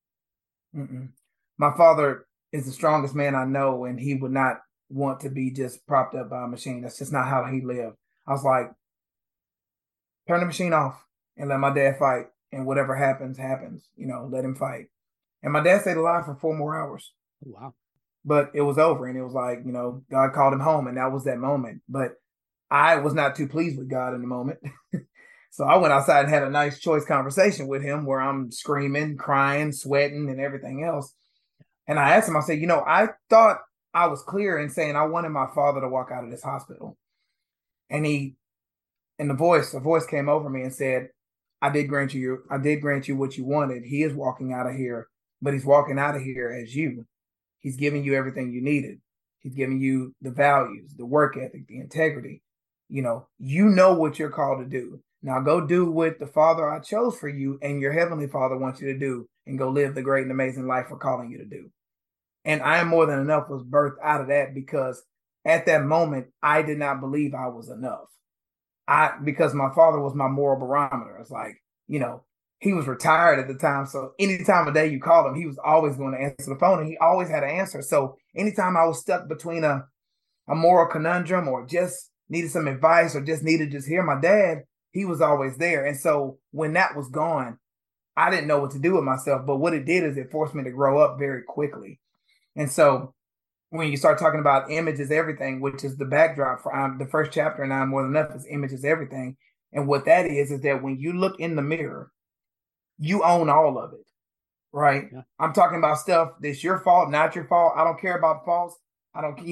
[SPEAKER 2] my father is the strongest man I know, and he would not want to be just propped up by a machine. That's just not how he lived. I was like, turn the machine off and let my dad fight. And whatever happens, happens. Let him fight. And my dad stayed alive for 4 more hours.
[SPEAKER 1] Wow.
[SPEAKER 2] But it was over. And it was like, God called him home. And that was that moment. But I was not too pleased with God in the moment. So I went outside and had a nice choice conversation with him where I'm screaming, crying, sweating, and everything else. And I asked him, I said, I thought I was clear in saying I wanted my father to walk out of this hospital. And a voice came over me and said, I did grant you what you wanted. He is walking out of here, but he's walking out of here as you. He's giving you everything you needed. He's giving you the values, the work ethic, the integrity. You know what you're called to do. Now go do what the Father I chose for you and your Heavenly Father wants you to do, and go live the great and amazing life we're calling you to do. And I Am More Than Enough was birthed out of that, because at that moment, I did not believe I was enough. Because my father was my moral barometer. It's like, he was retired at the time. So any time of day you called him, he was always going to answer the phone, and he always had an answer. So anytime I was stuck between a moral conundrum, or just needed some advice, or just needed to just hear my dad, he was always there. And so when that was gone, I didn't know what to do with myself. But what it did is it forced me to grow up very quickly. And so when you start talking about image is everything, which is the backdrop for the first chapter in I Am More Than Enough, is image is everything. And what that is that when you look in the mirror, you own all of it, right? Yeah. I'm talking about stuff that's your fault, not your fault. I don't care about faults. I don't,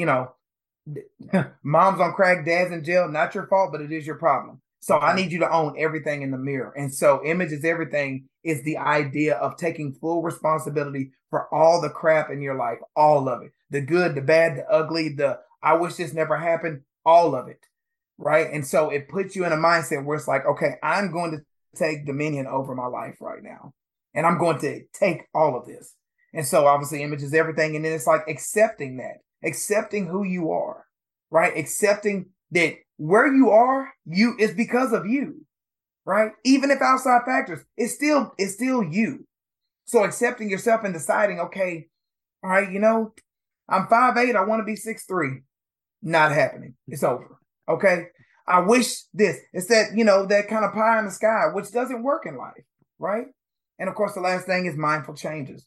[SPEAKER 2] mom's on crack, dad's in jail, not your fault, but it is your problem. So I need you to own everything in the mirror. And so image is everything is the idea of taking full responsibility for all the crap in your life, all of it, the good, the bad, the ugly, the I wish this never happened, all of it, right? And so it puts you in a mindset where it's like, okay, I'm going to take dominion over my life right now, and I'm going to take all of this. And so obviously image is everything. And then it's like accepting who you are, right? Accepting that where you are, it's because of you, right? Even if outside factors, it's still you. So accepting yourself and deciding, okay, all right, I'm 5'8", I want to be 6'3". Not happening. It's over. Okay. I wish this. It's that, that kind of pie in the sky, which doesn't work in life, right? And of course, the last thing is mindful changes.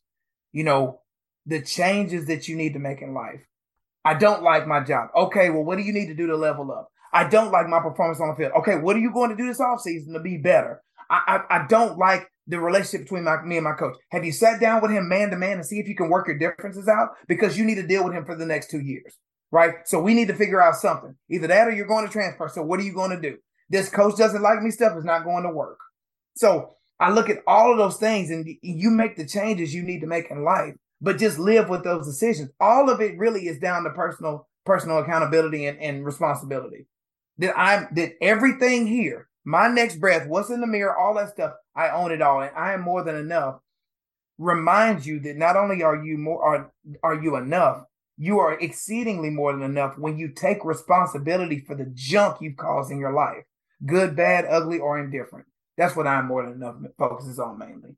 [SPEAKER 2] The changes that you need to make in life. I don't like my job. Okay, well, what do you need to do to level up? I don't like my performance on the field. Okay, what are you going to do this offseason to be better? I don't like the relationship between me and my coach. Have you sat down with him man to man and see if you can work your differences out? Because you need to deal with him for the next 2 years, right? So we need to figure out something. Either that or you're going to transfer. So what are you going to do? this coach doesn't like me stuff is not going to work. So I look at all of those things, and you make the changes you need to make in life, but just live with those decisions. All of it really is down to personal accountability and responsibility. That everything here, my next breath, what's in the mirror, all that stuff, I own it all, and I am more than enough. Reminds you that not only are you enough, you are exceedingly more than enough when you take responsibility for the junk you've caused in your life, good, bad, ugly, or indifferent. That's what I'm more than enough focuses on mainly.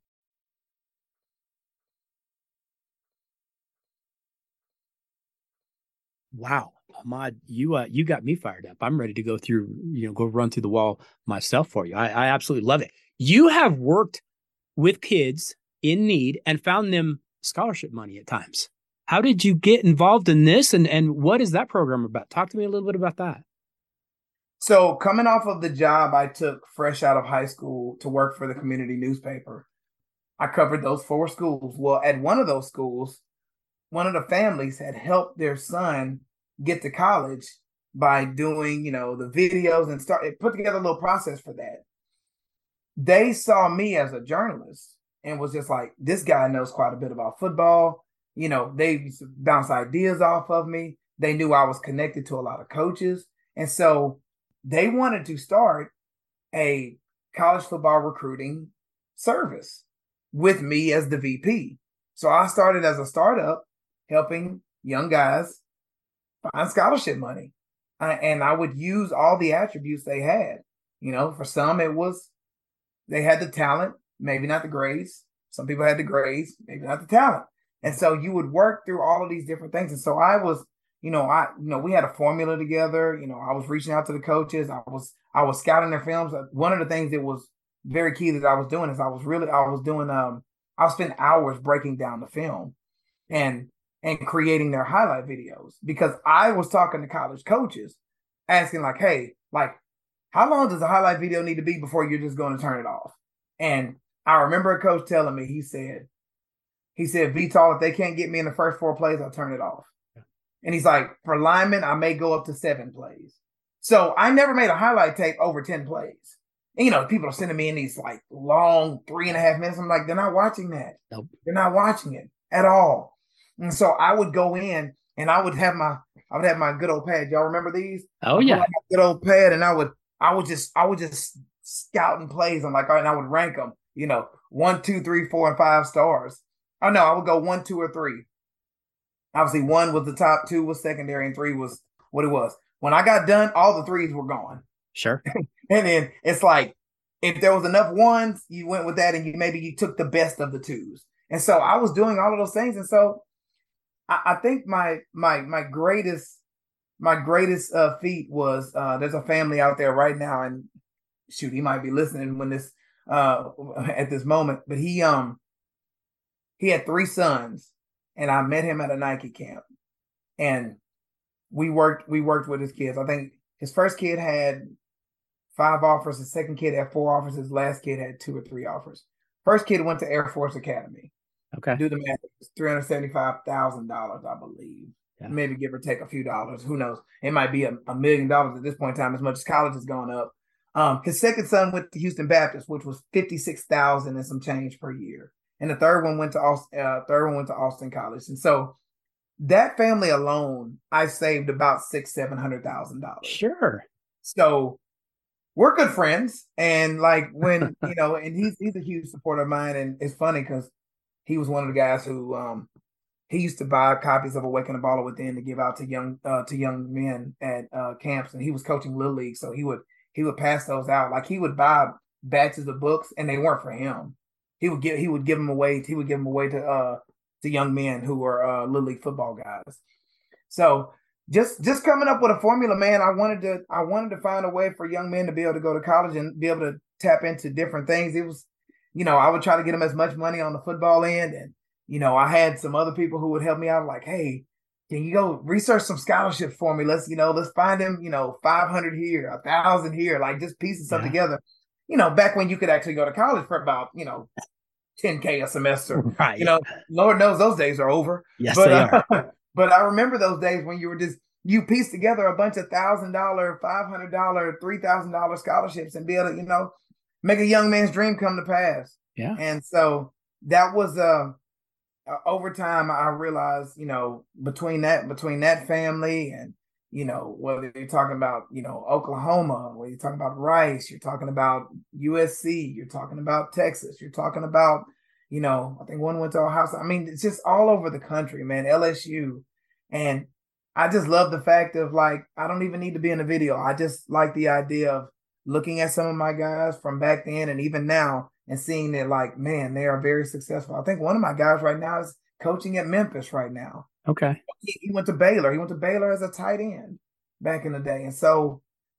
[SPEAKER 1] Wow, Ahmad, you got me fired up. I'm ready to go through, go run through the wall myself for you. I absolutely love it. You have worked with kids in need and found them scholarship money at times. How did you get involved in this, and what is that program about? Talk to me a little bit about that.
[SPEAKER 2] So coming off of the job I took fresh out of high school to work for the community newspaper, I covered those 4 schools. Well, at one of those schools, one of the families had helped their son get to college by doing, the videos and put together a little process for that. They saw me as a journalist and was just like, this guy knows quite a bit about football. They used to bounce ideas off of me. They knew I was connected to a lot of coaches. And so they wanted to start a college football recruiting service with me as the VP. So I started as a startup helping young guys find scholarship money. And I would use all the attributes they had. For some, it was they had the talent, maybe not the grades. Some people had the grades, maybe not the talent. And so you would work through all of these different things. And so I was, we had a formula together. I was reaching out to the coaches. I was scouting their films. One of the things that was very key that I was doing is I was spending hours breaking down the film and creating their highlight videos, because I was talking to college coaches asking like, hey, like, how long does a highlight video need to be before you're just going to turn it off? And I remember a coach telling me, he said, VTOL, if they can't get me in the first 4 plays, I'll turn it off. Yeah. And he's like, for linemen, I may go up to 7 plays. So I never made a highlight tape over 10 plays. And, people are sending me in these like long 3.5 minutes. I'm like, they're not watching that. Nope. They're not watching it at all. And so I would go in and I would have my good old pad. Y'all remember these?
[SPEAKER 1] Oh yeah.
[SPEAKER 2] Good old pad. And I would just scouting plays. I'm like, all right, and I would rank them, 1, 2, 3, 4, and 5 stars. Oh no, I would go 1, 2, or 3. Obviously 1 was the top, 2 was secondary, and 3 was what it was. When I got done, all the 3s were gone.
[SPEAKER 1] Sure.
[SPEAKER 2] And then it's like, if there was enough 1s, you went with that, and you took the best of the 2s. And so I was doing all of those things. And so I think my greatest feat was there's a family out there right now, and shoot, he might be listening when this at this moment, but he had 3 sons, and I met him at a Nike camp, and we worked with his kids. I think his first kid had 5 offers, his second kid had 4 offers, his last kid had 2 or 3 offers. First kid went to Air Force Academy.
[SPEAKER 1] Okay.
[SPEAKER 2] Do the math. It's $375,000, I believe. Yeah. Maybe give or take a few dollars. Who knows? It might be $1 million at this point in time, as much as college has gone up. His second son went to Houston Baptist, which was $56,000 and some change per year. And the third one went to Austin College. And so that family alone, I saved about $600,000-$700,000.
[SPEAKER 1] Sure.
[SPEAKER 2] So we're good friends. And like when, and he's a huge supporter of mine. And it's funny because he was one of the guys who he used to buy copies of Awaken the Baller Within to give out to young men at camps. And he was coaching Little League. So he would pass those out. Like he would buy batches of books, and they weren't for him. He would give them away to young men who were Little League football guys. So just coming up with a formula, man. I wanted to find a way for young men to be able to go to college and be able to tap into different things. It was, I would try to get them as much money on the football end, and I had some other people who would help me out. Like, hey, can you go research some scholarships for me? Let's find them, 500 here, 1,000 here, like just piecing stuff together. Back when you could actually go to college for about, $10K a semester. Right. Lord knows those days are over.
[SPEAKER 1] Yes, they are.
[SPEAKER 2] But I remember those days when you were just, you piece together a bunch of $1,000, $500, $3,000 scholarships and be able to, make a young man's dream come to pass.
[SPEAKER 1] Yeah.
[SPEAKER 2] And so that was over time I realized, between that family and, whether you're talking about, Oklahoma, whether you're talking about Rice, you're talking about USC, you're talking about Texas, you're talking about, I think one went to Ohio. I mean, it's just all over the country, man, LSU. And I just love the fact of like, I don't even need to be in the video. I just like the idea of looking at some of my guys from back then and even now and seeing that like, man, they are very successful. I think one of my guys right now is coaching at Memphis right now.
[SPEAKER 1] Okay.
[SPEAKER 2] He went to Baylor. He went to Baylor as a tight end back in the day. And so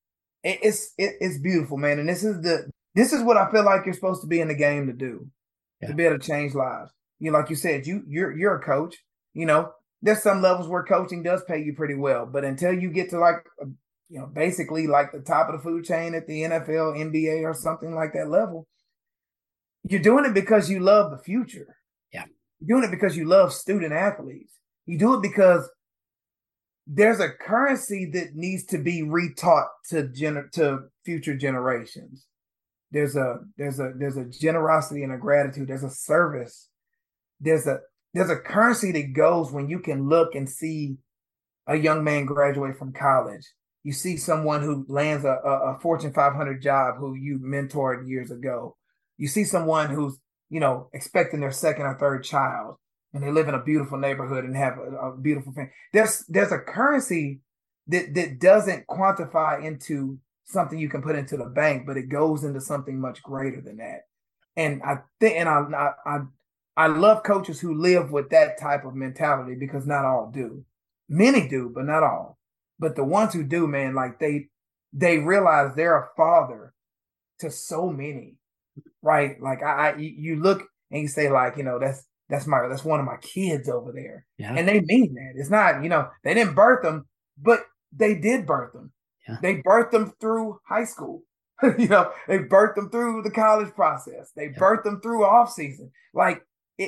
[SPEAKER 2] it's beautiful, man. And this is what I feel like you're supposed to be in the game to do, to be able to change lives. Like you said, you're a coach. There's some levels where coaching does pay you pretty well, but until you get to like, basically like the top of the food chain at the NFL, NBA, or something like that level, you're doing it because you love the future.
[SPEAKER 1] Yeah.
[SPEAKER 2] You're doing it because you love student athletes. You do it because there's a currency that needs to be retaught to future generations. There's a generosity and a gratitude. There's a service. There's a currency that goes when you can look and see a young man graduate from college. You see someone who lands a Fortune 500 job who you mentored years ago. You see someone who's, expecting their second or third child, and they live in a beautiful neighborhood and have a beautiful family. There's a currency that doesn't quantify into something you can put into the bank, but it goes into something much greater than that. And I think, and I love coaches who live with that type of mentality, because not all do. Many do, but not all. But the ones who do, man, like they realize they're a father to so many, right? Like you look and you say like, that's one of my kids over there.
[SPEAKER 1] Yeah.
[SPEAKER 2] And they mean that. It's not, they didn't birth them, but they did birth them.
[SPEAKER 1] Yeah.
[SPEAKER 2] They birthed them through high school. They birthed them through the college process. They birthed them through off season. Like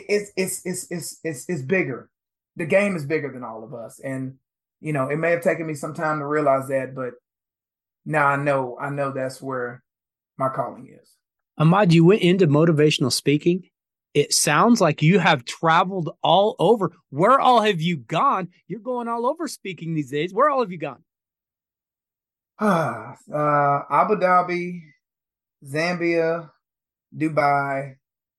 [SPEAKER 2] it's bigger. The game is bigger than all of us. And, it may have taken me some time to realize that, but now I know that's where my calling is.
[SPEAKER 1] Ahmad, you went into motivational speaking. It sounds like you have traveled all over. Where all have you gone? You're going all over speaking these days. Where all have you gone?
[SPEAKER 2] Abu Dhabi, Zambia, Dubai.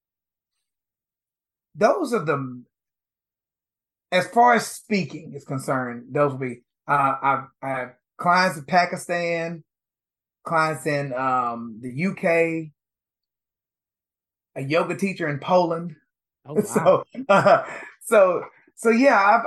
[SPEAKER 2] Those are as far as speaking is concerned, those will be, I have clients in Pakistan, clients in the UK, a yoga teacher in Poland.
[SPEAKER 1] Oh, wow.
[SPEAKER 2] So yeah,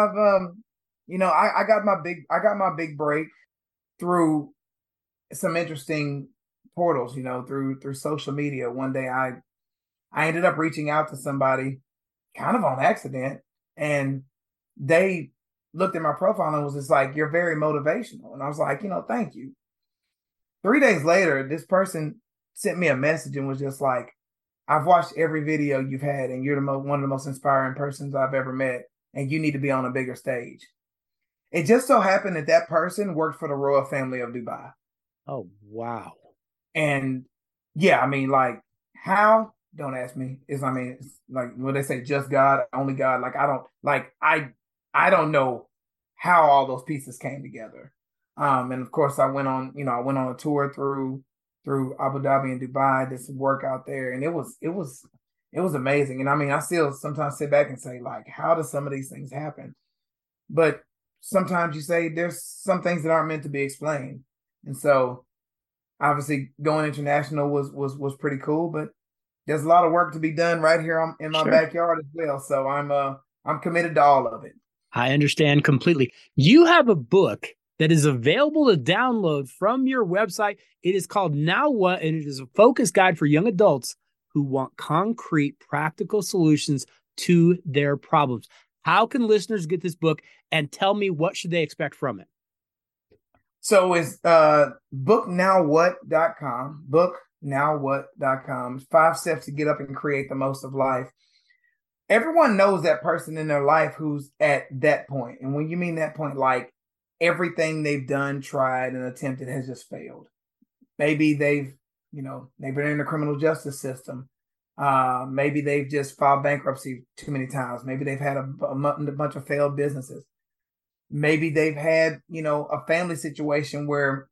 [SPEAKER 2] I got my big break through some interesting portals, through social media. One day I ended up reaching out to somebody kind of on accident, and they looked at my profile and was just like, "You're very motivational." And I was like, thank you. 3 days later, this person sent me a message and was just like, "I've watched every video you've had, and you're one of the most inspiring persons I've ever met, and you need to be on a bigger stage." It just so happened that person worked for the royal family of Dubai.
[SPEAKER 1] Oh, wow.
[SPEAKER 2] And yeah, I mean, like, how? Don't ask me. It's like when they say just God, only God. Like, I don't know how all those pieces came together. And of course I went on a tour through Abu Dhabi and Dubai, did some work out there, and it was amazing. And I mean, I still sometimes sit back and say, like, how do some of these things happen? But sometimes you say there's some things that aren't meant to be explained. And so obviously going international was pretty cool, but there's a lot of work to be done right here in my backyard as well. So I'm committed to all of it.
[SPEAKER 1] I understand completely. You have a book that is available to download from your website. It is called Now What, and it is a focus guide for young adults who want concrete, practical solutions to their problems. How can listeners get this book, and tell me, what should they expect from it?
[SPEAKER 2] So it's booknowwhat.com, booknowwhat.com. 5 steps to get up and create the most of life. Everyone knows that person in their life who's at that point. And when you mean that point, like everything they've done, tried, and attempted has just failed. Maybe they've been in the criminal justice system. Maybe they've just filed bankruptcy too many times. Maybe they've had a bunch of failed businesses. Maybe they've had, a family situation where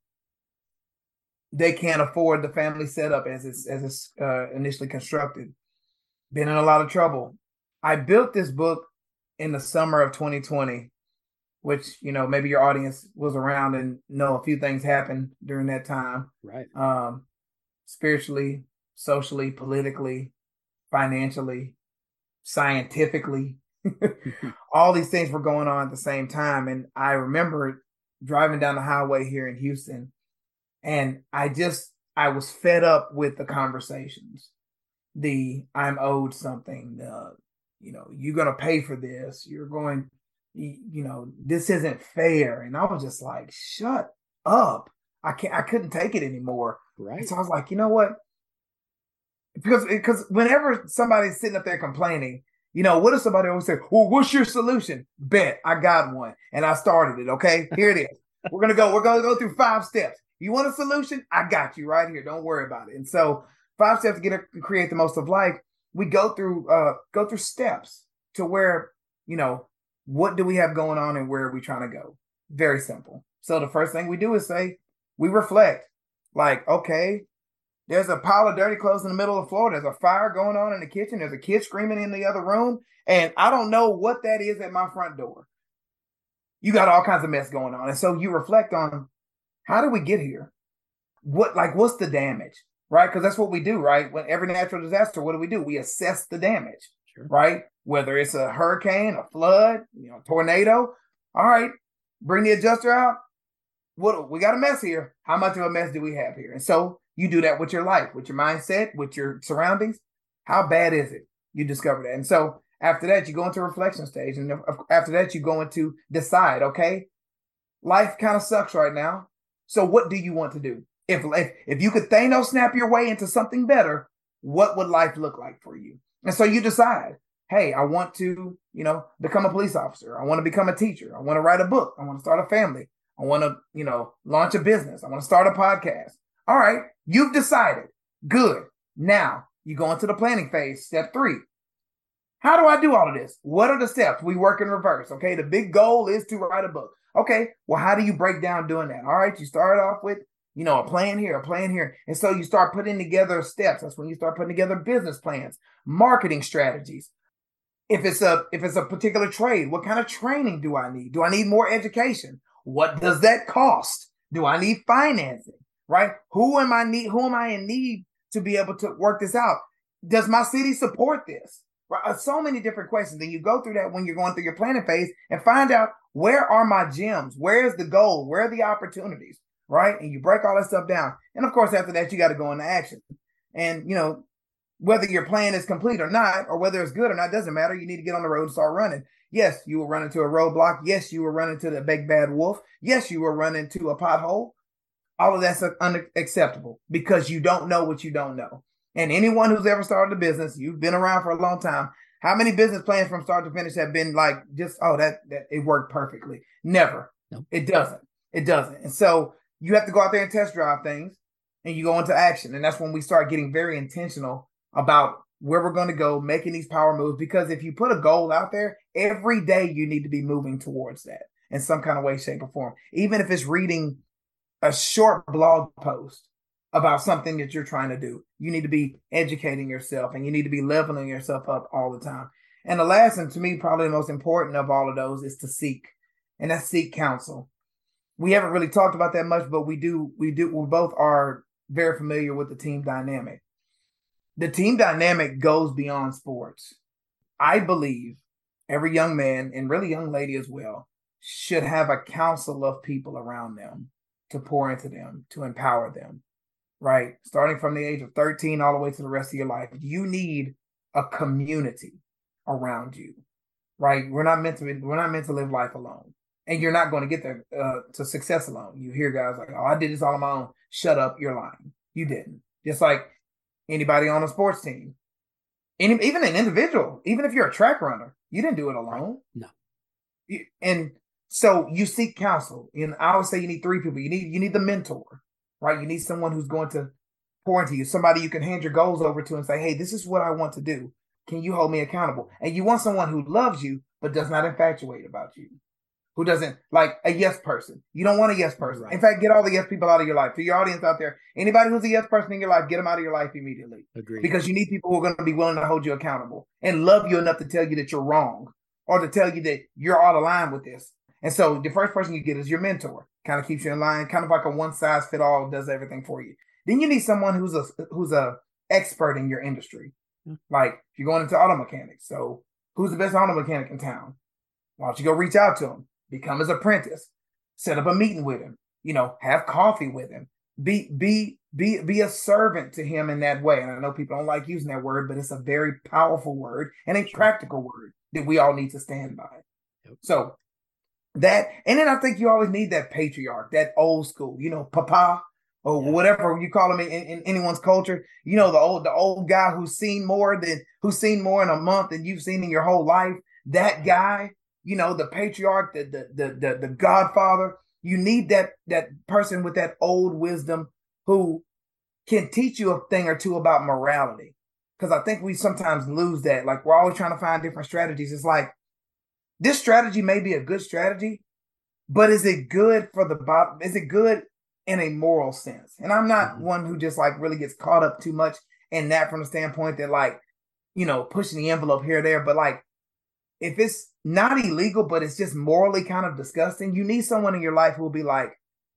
[SPEAKER 2] they can't afford the family setup as it's initially constructed. Been in a lot of trouble. I built this book in the summer of 2020, which, maybe your audience was around and know a few things happened during that time.
[SPEAKER 1] Right.
[SPEAKER 2] Spiritually, socially, politically, financially, scientifically. All these things were going on at the same time. And I remember driving down the highway here in Houston, and I was fed up with the conversations. I'm owed something, you're going to pay for this. You're going, this isn't fair. And I was just like, shut up. I couldn't take it anymore.
[SPEAKER 1] Right.
[SPEAKER 2] And so I was like, you know what? Because whenever somebody's sitting up there complaining, what does somebody always say? Well, what's your solution? Bet I got one, and I started it. Okay, here it is. We're gonna go through 5 steps. You want a solution? I got you right here. Don't worry about it. And so 5 steps to create the most of life. We go through steps to where, what do we have going on and where are we trying to go? Very simple. So the first thing we do is we reflect. Like, okay, there's a pile of dirty clothes in the middle of the floor. There's a fire going on in the kitchen. There's a kid screaming in the other room. And I don't know what that is at my front door. You got all kinds of mess going on. And so you reflect on, how did we get here? What's the damage? Right? Because that's what we do, right? When every natural disaster, what do? We assess the damage,
[SPEAKER 1] sure.
[SPEAKER 2] Right? Whether it's a hurricane, a flood, tornado. All right, bring the adjuster out. We got a mess here. How much of a mess do we have here? And so you do that with your life, with your mindset, with your surroundings. How bad is it? You discover that. And so after that, you go into reflection stage. And after that, you go into decide, okay, life kind of sucks right now. So what do you want to do? If you could Thanos snap your way into something better, what would life look like for you? And so you decide, hey, I want to, become a police officer. I want to become a teacher. I want to write a book. I want to start a family. I want to, launch a business. I want to start a podcast. All right, you've decided. Good. Now you go into the planning phase, step 3. How do I do all of this? What are the steps? We work in reverse. Okay, the big goal is to write a book. Okay, well, how do you break down doing that? All right, you start off with, a plan here, a plan here. And so you start putting together steps. That's when you start putting together business plans, marketing strategies. If it's a particular trade, what kind of training do I need? Do I need more education? What does that cost? Do I need financing? Right? Who am I in need to be able to work this out? Does my city support this? Right? So many different questions. And you go through that when you're going through your planning phase and find out, where are my gems? Where is the goal? Where are the opportunities? Right? And you break all that stuff down. And of course, after that, you got to go into action. And, whether your plan is complete or not, or whether it's good or not, doesn't matter. You need to get on the road and start running. Yes, you will run into a roadblock. Yes, you will run into the big bad wolf. Yes, you will run into a pothole. All of that's unacceptable because you don't know what you don't know. And anyone who's ever started a business, you've been around for a long time. How many business plans from start to finish have been like just, that it worked perfectly? Never.
[SPEAKER 1] No.
[SPEAKER 2] It doesn't. And so you have to go out there and test drive things and you go into action. And that's when we start getting very intentional about where we're going to go, making these power moves. Because if you put a goal out there, every day you need to be moving towards that in some kind of way, shape, or form. Even if it's reading a short blog post about something that you're trying to do, you need to be educating yourself and you need to be leveling yourself up all the time. And the last, and to me, probably the most important of all of those is to seek, and that's seek counsel. We haven't really talked about that much, but we both are very familiar with the team dynamic. The team dynamic goes beyond sports. I believe every young man and really young lady as well should have a council of people around them to pour into them, to empower them, right? Starting from the age of 13 all the way to the rest of your life. You need a community around you, right? We're not meant to live life alone. And you're not going to get there to success alone. You hear guys like, oh, I did this all on my own. Shut up, you're lying. You didn't. Just like anybody on a sports team, even an individual, even if you're a track runner, you didn't do it alone.
[SPEAKER 1] No.
[SPEAKER 2] And So you seek counsel. And I always say you need three people. You need the mentor, right? You need someone who's going to pour into you, somebody you can hand your goals over to and say, hey, this is what I want to do. Can you hold me accountable? And you want someone who loves you, but does not infatuate about you, who doesn't like a yes person. You don't want a yes person. Right. In fact, get all the yes people out of your life. For your audience out there, anybody who's a yes person in your life, get them out of your life immediately.
[SPEAKER 1] Agreed.
[SPEAKER 2] Because you need people who are going to be willing to hold you accountable and love you enough to tell you that you're wrong or to tell you that you're out of line with this. And so the first person you get is your mentor. Kind of keeps you in line, kind of like a one size fit all, does everything for you. Then you need someone who's a expert in your industry. Like if you're going into auto mechanics, so who's the best auto mechanic in town? Why don't you go reach out to him, become his apprentice, set up a meeting with him, have coffee with him, be a servant to him in that way. And I know people don't like using that word, but it's a very powerful word and a practical word that we all need to stand by. Yep. So that, and then I think you always need that patriarch, that old school, papa, or whatever you call him in anyone's culture, the old guy who's seen more in a month than you've seen in your whole life. That guy, the patriarch, the godfather. You need that person with that old wisdom who can teach you a thing or two about morality. Because I think we sometimes lose that. Like we're always trying to find different strategies. It's like this strategy may be a good strategy, but is it good for the bottom? Is it good in a moral sense? And I'm not one who just like really gets caught up too much in that from the standpoint that like, pushing the envelope here or there. But like, if it's not illegal, but it's just morally kind of disgusting, you need someone in your life who will be like,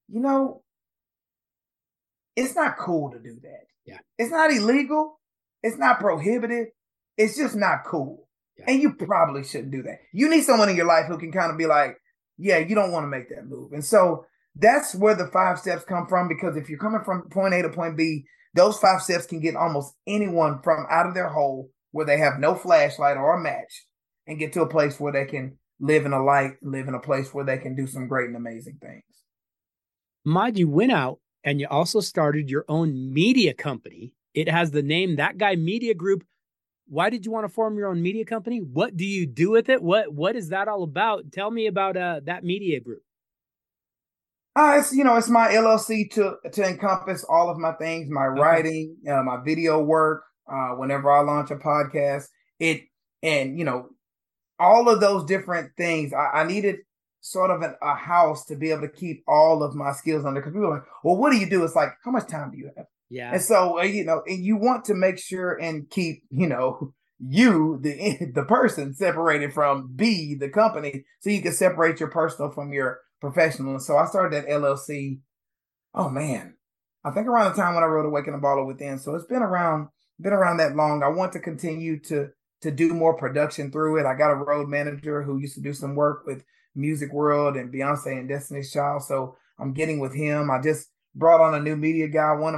[SPEAKER 2] it's not cool to do that.
[SPEAKER 1] Yeah.
[SPEAKER 2] It's not illegal. It's not prohibited. It's just not cool.
[SPEAKER 1] Yeah.
[SPEAKER 2] And you probably shouldn't do that. You need someone in your life who can kind of be like, yeah, you don't want to make that move. And so that's where the 5 steps come from, because if you're coming from point A to point B, those 5 steps can get almost anyone from out of their hole where they have no flashlight or a match and get to a place where they can live in a light, live in a place where they can do some great and amazing things.
[SPEAKER 1] Maude, you went out and you also started your own media company. It has the name That Guy Media Group. Why did you want to form your own media company? What do you do with it? What is that all about? Tell me about that media group.
[SPEAKER 2] It's my LLC to encompass all of my things, my writing, my video work, whenever I launch a podcast, all of those different things. I needed sort of a house to be able to keep all of my skills under, because people are like, well, what do you do? It's like, how much time do you have?
[SPEAKER 1] Yeah.
[SPEAKER 2] And so, and you want to make sure and keep, you, the person, separated from the company, so you can separate your personal from your professional. And so I started that LLC. Oh man, I think around the time when I wrote Awaken the Baller Within. So it's been around that long. I want to continue to do more production through it. I got a road manager who used to do some work with Music World and Beyonce and Destiny's Child. So I'm getting with him. I just brought on a new media guy, one of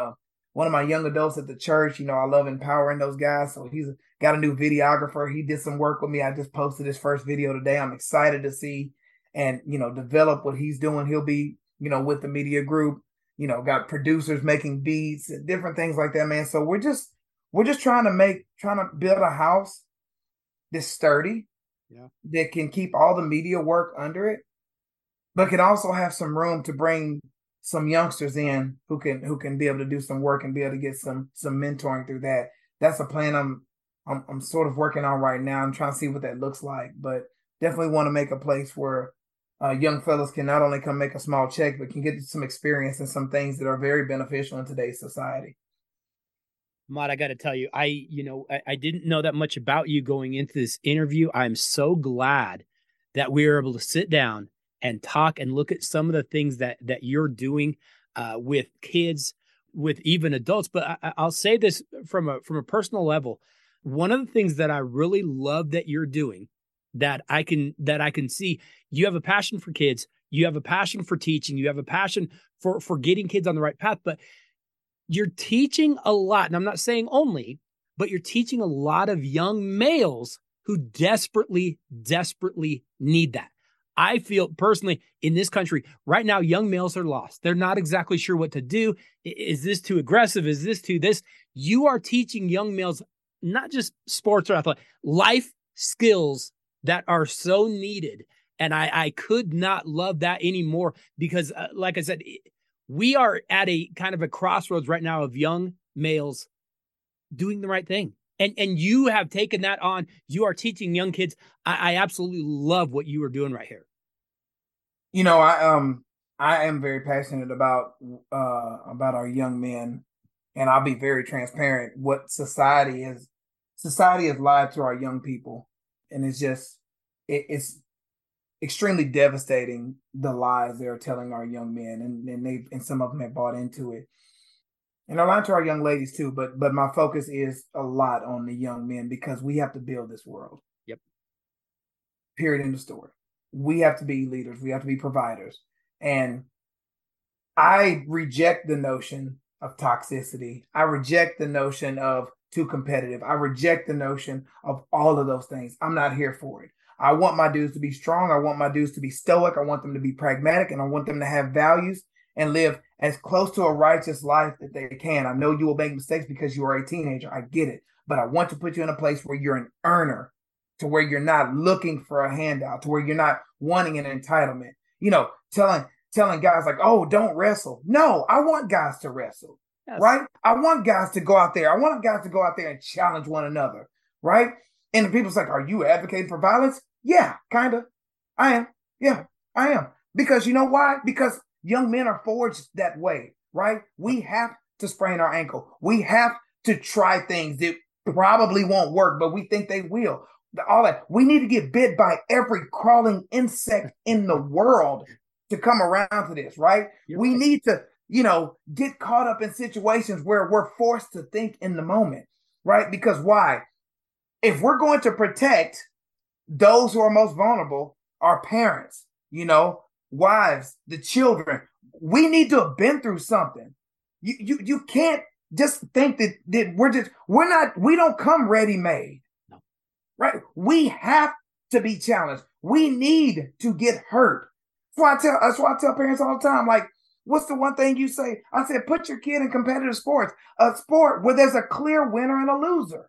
[SPEAKER 2] my young adults at the church. I love empowering those guys. So he's got a new videographer. He did some work with me. I just posted his first video today. I'm excited to see and, develop what he's doing. He'll be, with the media group, got producers making beats and different things like that, man. So we're just trying to build a house that's sturdy, that can keep all the media work under it, but can also have some room to bring some youngsters in who can be able to do some work and be able to get some mentoring through that. That's a plan I'm sort of working on right now. I'm trying to see what that looks like, but definitely want to make a place where young fellas can not only come make a small check, but can get some experience and some things that are very beneficial in today's society.
[SPEAKER 1] Maude, I got to tell you, I didn't know that much about you going into this interview. I'm so glad that we were able to sit down and talk and look at some of the things that you're doing with kids, with even adults. But I'll say this from a personal level. One of the things that I really love that you're doing, that I can see, you have a passion for kids, you have a passion for teaching, you have a passion for getting kids on the right path, but you're teaching a lot, and I'm not saying only, but you're teaching a lot of young males who desperately, desperately need that. I feel personally in this country right now, young males are lost. They're not exactly sure what to do. Is this too aggressive? Is this too this? You are teaching young males, not just sports or athletic, life skills that are so needed. And I could not love that anymore because, like I said, we are at a kind of a crossroads right now of young males doing the right thing. And you have taken that on. You are teaching young kids. I absolutely love what you are doing right here.
[SPEAKER 2] I am very passionate about our young men, and I'll be very transparent. What society has lied to our young people, and it's extremely devastating, the lies they're telling our young men, and some of them have bought into it. And they're lying to our young ladies too, but my focus is a lot on the young men because we have to build this world.
[SPEAKER 1] Yep.
[SPEAKER 2] Period. End of story. We have to be leaders. We have to be providers. And I reject the notion of toxicity. I reject the notion of too competitive. I reject the notion of all of those things. I'm not here for it. I want my dudes to be strong. I want my dudes to be stoic. I want them to be pragmatic, and I want them to have values and live as close to a righteous life that they can. I know you will make mistakes because you are a teenager. I get it. But I want to put you in a place where you're an earner, to where you're not looking for a handout, to where you're not wanting an entitlement. Telling guys like, oh, don't wrestle. No, I want guys to wrestle, yes. Right? I want guys to go out there. I want guys to go out there and challenge one another, right? And the people's like, are you advocating for violence? Yeah, kind of. I am. Yeah, I am. Because you know why? Because young men are forged that way, right? We have to sprain our ankle. We have to try things that probably won't work, but we think they will. All that. We need to get bit by every crawling insect in the world to come around to this, right? We need to, get caught up in situations where we're forced to think in the moment, right? Because why? If we're going to protect those who are most vulnerable, our parents, wives, the children, we need to have been through something. You can't just think that we don't come ready-made, no. Right? We have to be challenged. We need to get hurt. That's why I tell parents all the time, like, what's the one thing you say? I said, put your kid in competitive sports, a sport where there's a clear winner and a loser.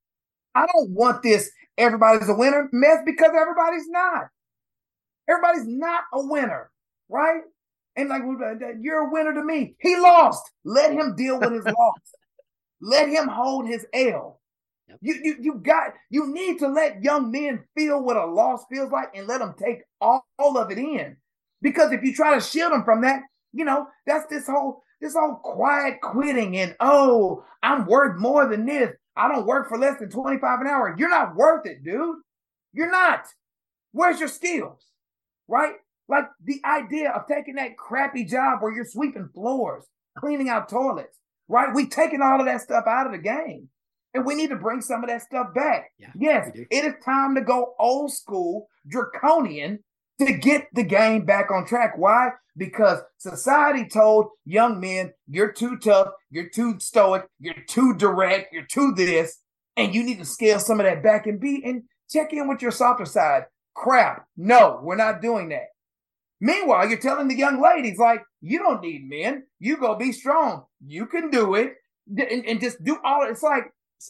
[SPEAKER 2] I don't want this everybody's a winner mess, because everybody's not. Everybody's not a winner, right? And like, you're a winner to me. He lost. Let him deal with his loss. Let him hold his L. Yep. You need to let young men feel what a loss feels like and let them take all of it in. Because if you try to shield them from that, that's this whole quiet quitting and, oh, I'm worth more than this. I don't work for less than $25 an hour. You're not worth it, dude. You're not. Where's your skills? Right? Like the idea of taking that crappy job where you're sweeping floors, cleaning out toilets, right? We've taken all of that stuff out of the game. And we need to bring some of that stuff back. Yeah, yes, it is time to go old school, draconian, to get the game back on track. Why? Because society told young men, you're too tough, you're too stoic, you're too direct, you're too this, and you need to scale some of that back and check in with your softer side. Crap. No, we're not doing that. Meanwhile, you're telling the young ladies, like, you don't need men. You go be strong. You can do it. And just do all it. It's like,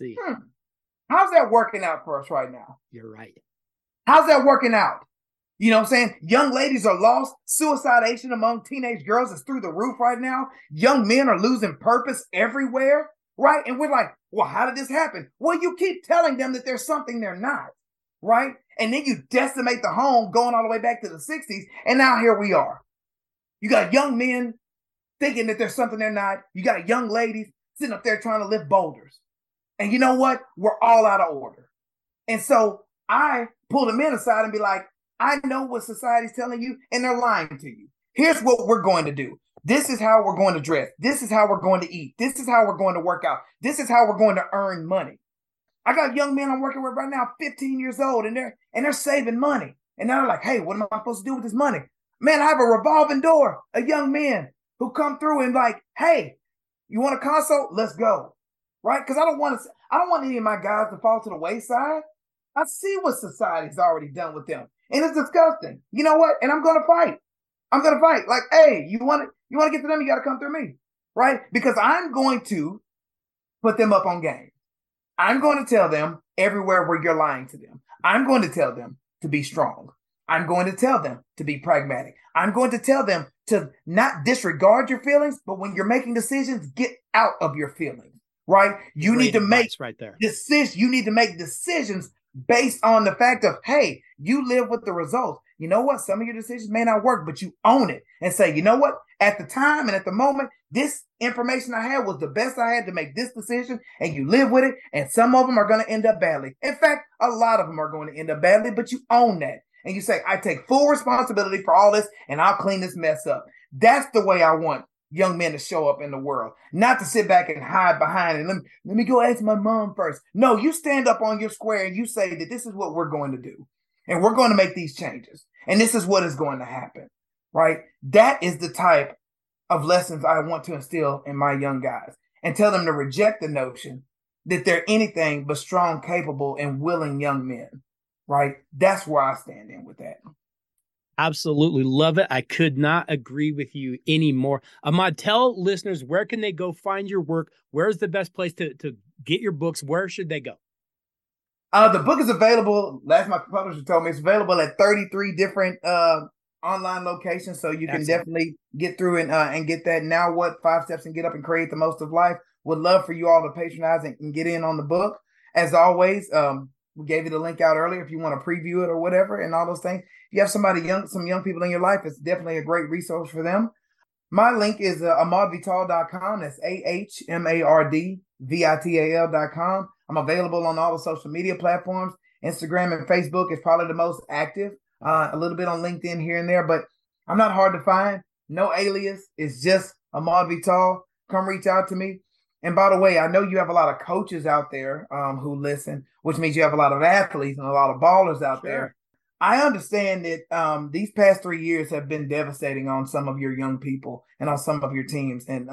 [SPEAKER 2] how's that working out for us right now?
[SPEAKER 1] You're right.
[SPEAKER 2] How's that working out? You know what I'm saying? Young ladies are lost. Suicidation among teenage girls is through the roof right now. Young men are losing purpose everywhere, right? And we're like, well, how did this happen? Well, you keep telling them that there's something they're not, right? And then you decimate the home going all the way back to the 60s. And now here we are. You got young men thinking that there's something they're not. You got young ladies sitting up there trying to lift boulders. And you know what? We're all out of order. And so I pull the men aside and be like, I know what society's telling you, and they're lying to you. Here's what we're going to do. This is how we're going to dress. This is how we're going to eat. This is how we're going to work out. This is how we're going to earn money. I got young men I'm working with right now, 15 years old, and they're saving money. And now they're like, hey, what am I supposed to do with this money? Man, I have a revolving door, a young man who come through and like, hey, you want a consult? Let's go. Right? Because I don't want any of my guys to fall to the wayside. I see what society's already done with them. And it's disgusting. You know what? And I'm going to fight. I'm going to fight. Like, hey, you want to get to them, you got to come through me. Right? Because I'm going to put them up on game. I'm going to tell them everywhere where you're lying to them. I'm going to tell them to be strong. I'm going to tell them to be pragmatic. I'm going to tell them to not disregard your feelings, but when you're making decisions, get out of your feelings, right? You need to make
[SPEAKER 1] right there.
[SPEAKER 2] You need to make decisions based on the fact of, hey, you live with the results. You know what? Some of your decisions may not work, but you own it and say, you know what? At the time and at the moment, this information I had was the best I had to make this decision, and you live with it. And some of them are going to end up badly. In fact, a lot of them are going to end up badly, but you own that. And you say, I take full responsibility for all this, and I'll clean this mess up. That's the way I want young men to show up in the world, not to sit back and hide behind it. Let me go ask my mom first. No, you stand up on your square and you say that this is what we're going to do. And we're going to make these changes. And this is what is going to happen, right? That is the type of lessons I want to instill in my young guys, and tell them to reject the notion that they're anything but strong, capable, and willing young men, right? That's where I stand in with that.
[SPEAKER 1] Absolutely love it. I could not agree with you anymore. Ahmad, tell listeners, where can they go find your work? Where's the best place to get your books? Where should they go?
[SPEAKER 2] The book is available. Last my publisher told me it's available at 33 different online locations, so you can definitely get through and get that. Now What? 5 Steps and Get Up and Create the Most of Life. Would love for you all to patronize and get in on the book. As always, we gave you the link out earlier if you want to preview it or whatever and all those things. If you have some young people in your life, it's definitely a great resource for them. My link is ahmadvital.com. That's AHMARDVITAL.com. I'm available on all the social media platforms. Instagram and Facebook is probably the most active. A little bit on LinkedIn here and there, but I'm not hard to find. No alias. It's just Ahmad Vital. Come reach out to me. And by the way, I know you have a lot of coaches out there who listen, which means you have a lot of athletes and a lot of ballers out there. I understand that these past 3 years have been devastating on some of your young people and on some of your teams. And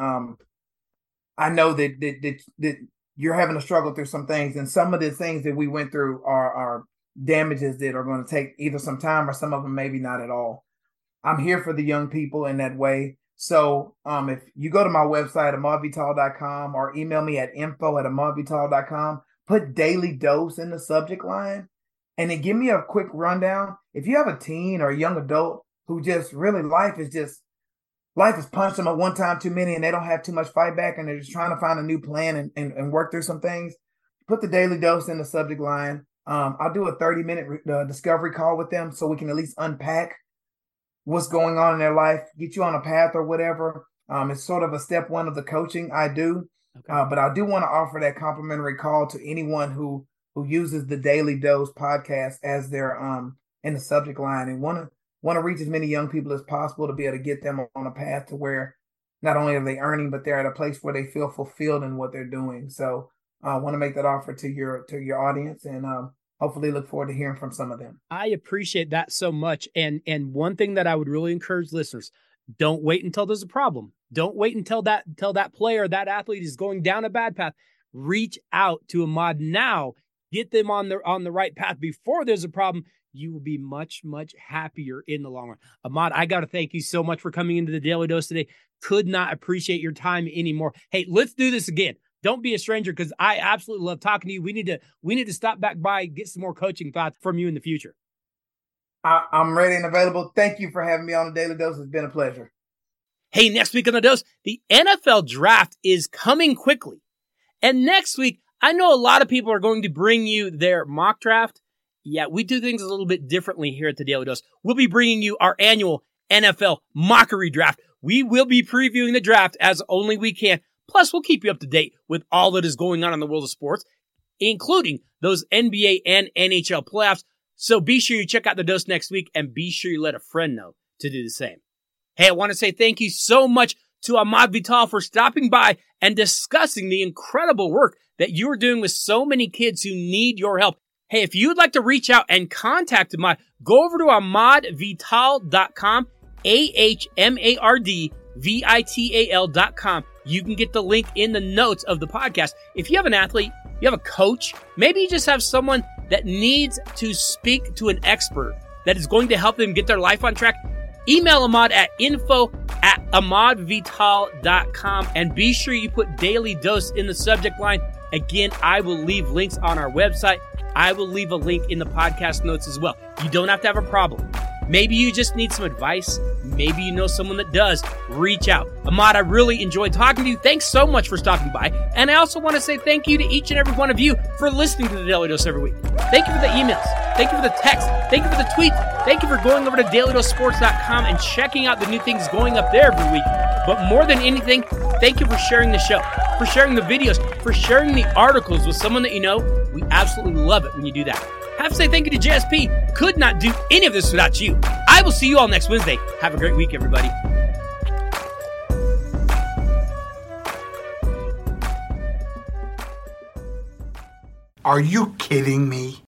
[SPEAKER 2] I know that you're having to struggle through some things. And some of the things that we went through are damages that are going to take either some time or some of them maybe not at all. I'm here for the young people in that way. So if you go to my website, ahmadvital.com, or email me at info@ahmadvital.com, put Daily Dose in the subject line, and then give me a quick rundown. If you have a teen or a young adult who just really life has punched them at one time too many and they don't have too much fight back and they're just trying to find a new plan and work through some things, put the Daily Dose in the subject line. I'll do a 30-minute discovery call with them so we can at least unpack what's going on in their life, get you on a path or whatever. It's sort of a step one of the coaching I do. Okay. But I do want to offer that complimentary call to anyone who uses the Daily Dose podcast as their in the subject line, and want to reach as many young people as possible to be able to get them on a path to where not only are they earning, but they're at a place where they feel fulfilled in what they're doing. So I want to make that offer to your audience, and hopefully look forward to hearing from some of them.
[SPEAKER 1] I appreciate that so much. And one thing that I would really encourage listeners, don't wait until there's a problem. Don't wait until that player, that athlete is going down a bad path. Reach out to Ahmad now. Get them on the right path before there's a problem. You will be much, much happier in the long run. Ahmad, I got to thank you so much for coming into the Daily Dose today. Could not appreciate your time anymore. Hey, let's do this again. Don't be a stranger, because I absolutely love talking to you. We need to stop back by, get some more coaching thoughts from you in the future.
[SPEAKER 2] I'm ready and available. Thank you for having me on the Daily Dose. It's been a pleasure.
[SPEAKER 1] Hey, next week on the Dose, the NFL draft is coming quickly. And next week, I know a lot of people are going to bring you their mock draft. Yeah, we do things a little bit differently here at the Daily Dose. We'll be bringing you our annual NFL mockery draft. We will be previewing the draft as only we can. Plus, we'll keep you up to date with all that is going on in the world of sports, including those NBA and NHL playoffs. So be sure you check out the Dose next week, and be sure you let a friend know to do the same. Hey, I want to say thank you so much to Ahmad Vital for stopping by and discussing the incredible work that you're doing with so many kids who need your help. Hey, if you'd like to reach out and contact Ahmad, go over to ahmadvital.com, AHMARDVITAL.com. You can get the link in the notes of the podcast. If you have an athlete, you have a coach, maybe you just have someone that needs to speak to an expert that is going to help them get their life on track, email Ahmad at info@ahmadvital.com, and be sure you put Daily Dose in the subject line. Again, I will leave links on our website. I will leave a link in the podcast notes as well. You don't have to have a problem. Maybe you just need some advice. Maybe you know someone that does. Reach out. Ahmad, I really enjoyed talking to you. Thanks so much for stopping by. And I also want to say thank you to each and every one of you for listening to the Daily Dose every week. Thank you for the emails. Thank you for the texts. Thank you for the tweets. Thank you for going over to dailydosesports.com and checking out the new things going up there every week. But more than anything, thank you for sharing the show, for sharing the videos, for sharing the articles with someone that you know. We absolutely love it when you do that. I have to say thank you to JSP. Could not do any of this without you. I will see you all next Wednesday. Have a great week, everybody.
[SPEAKER 3] Are you kidding me?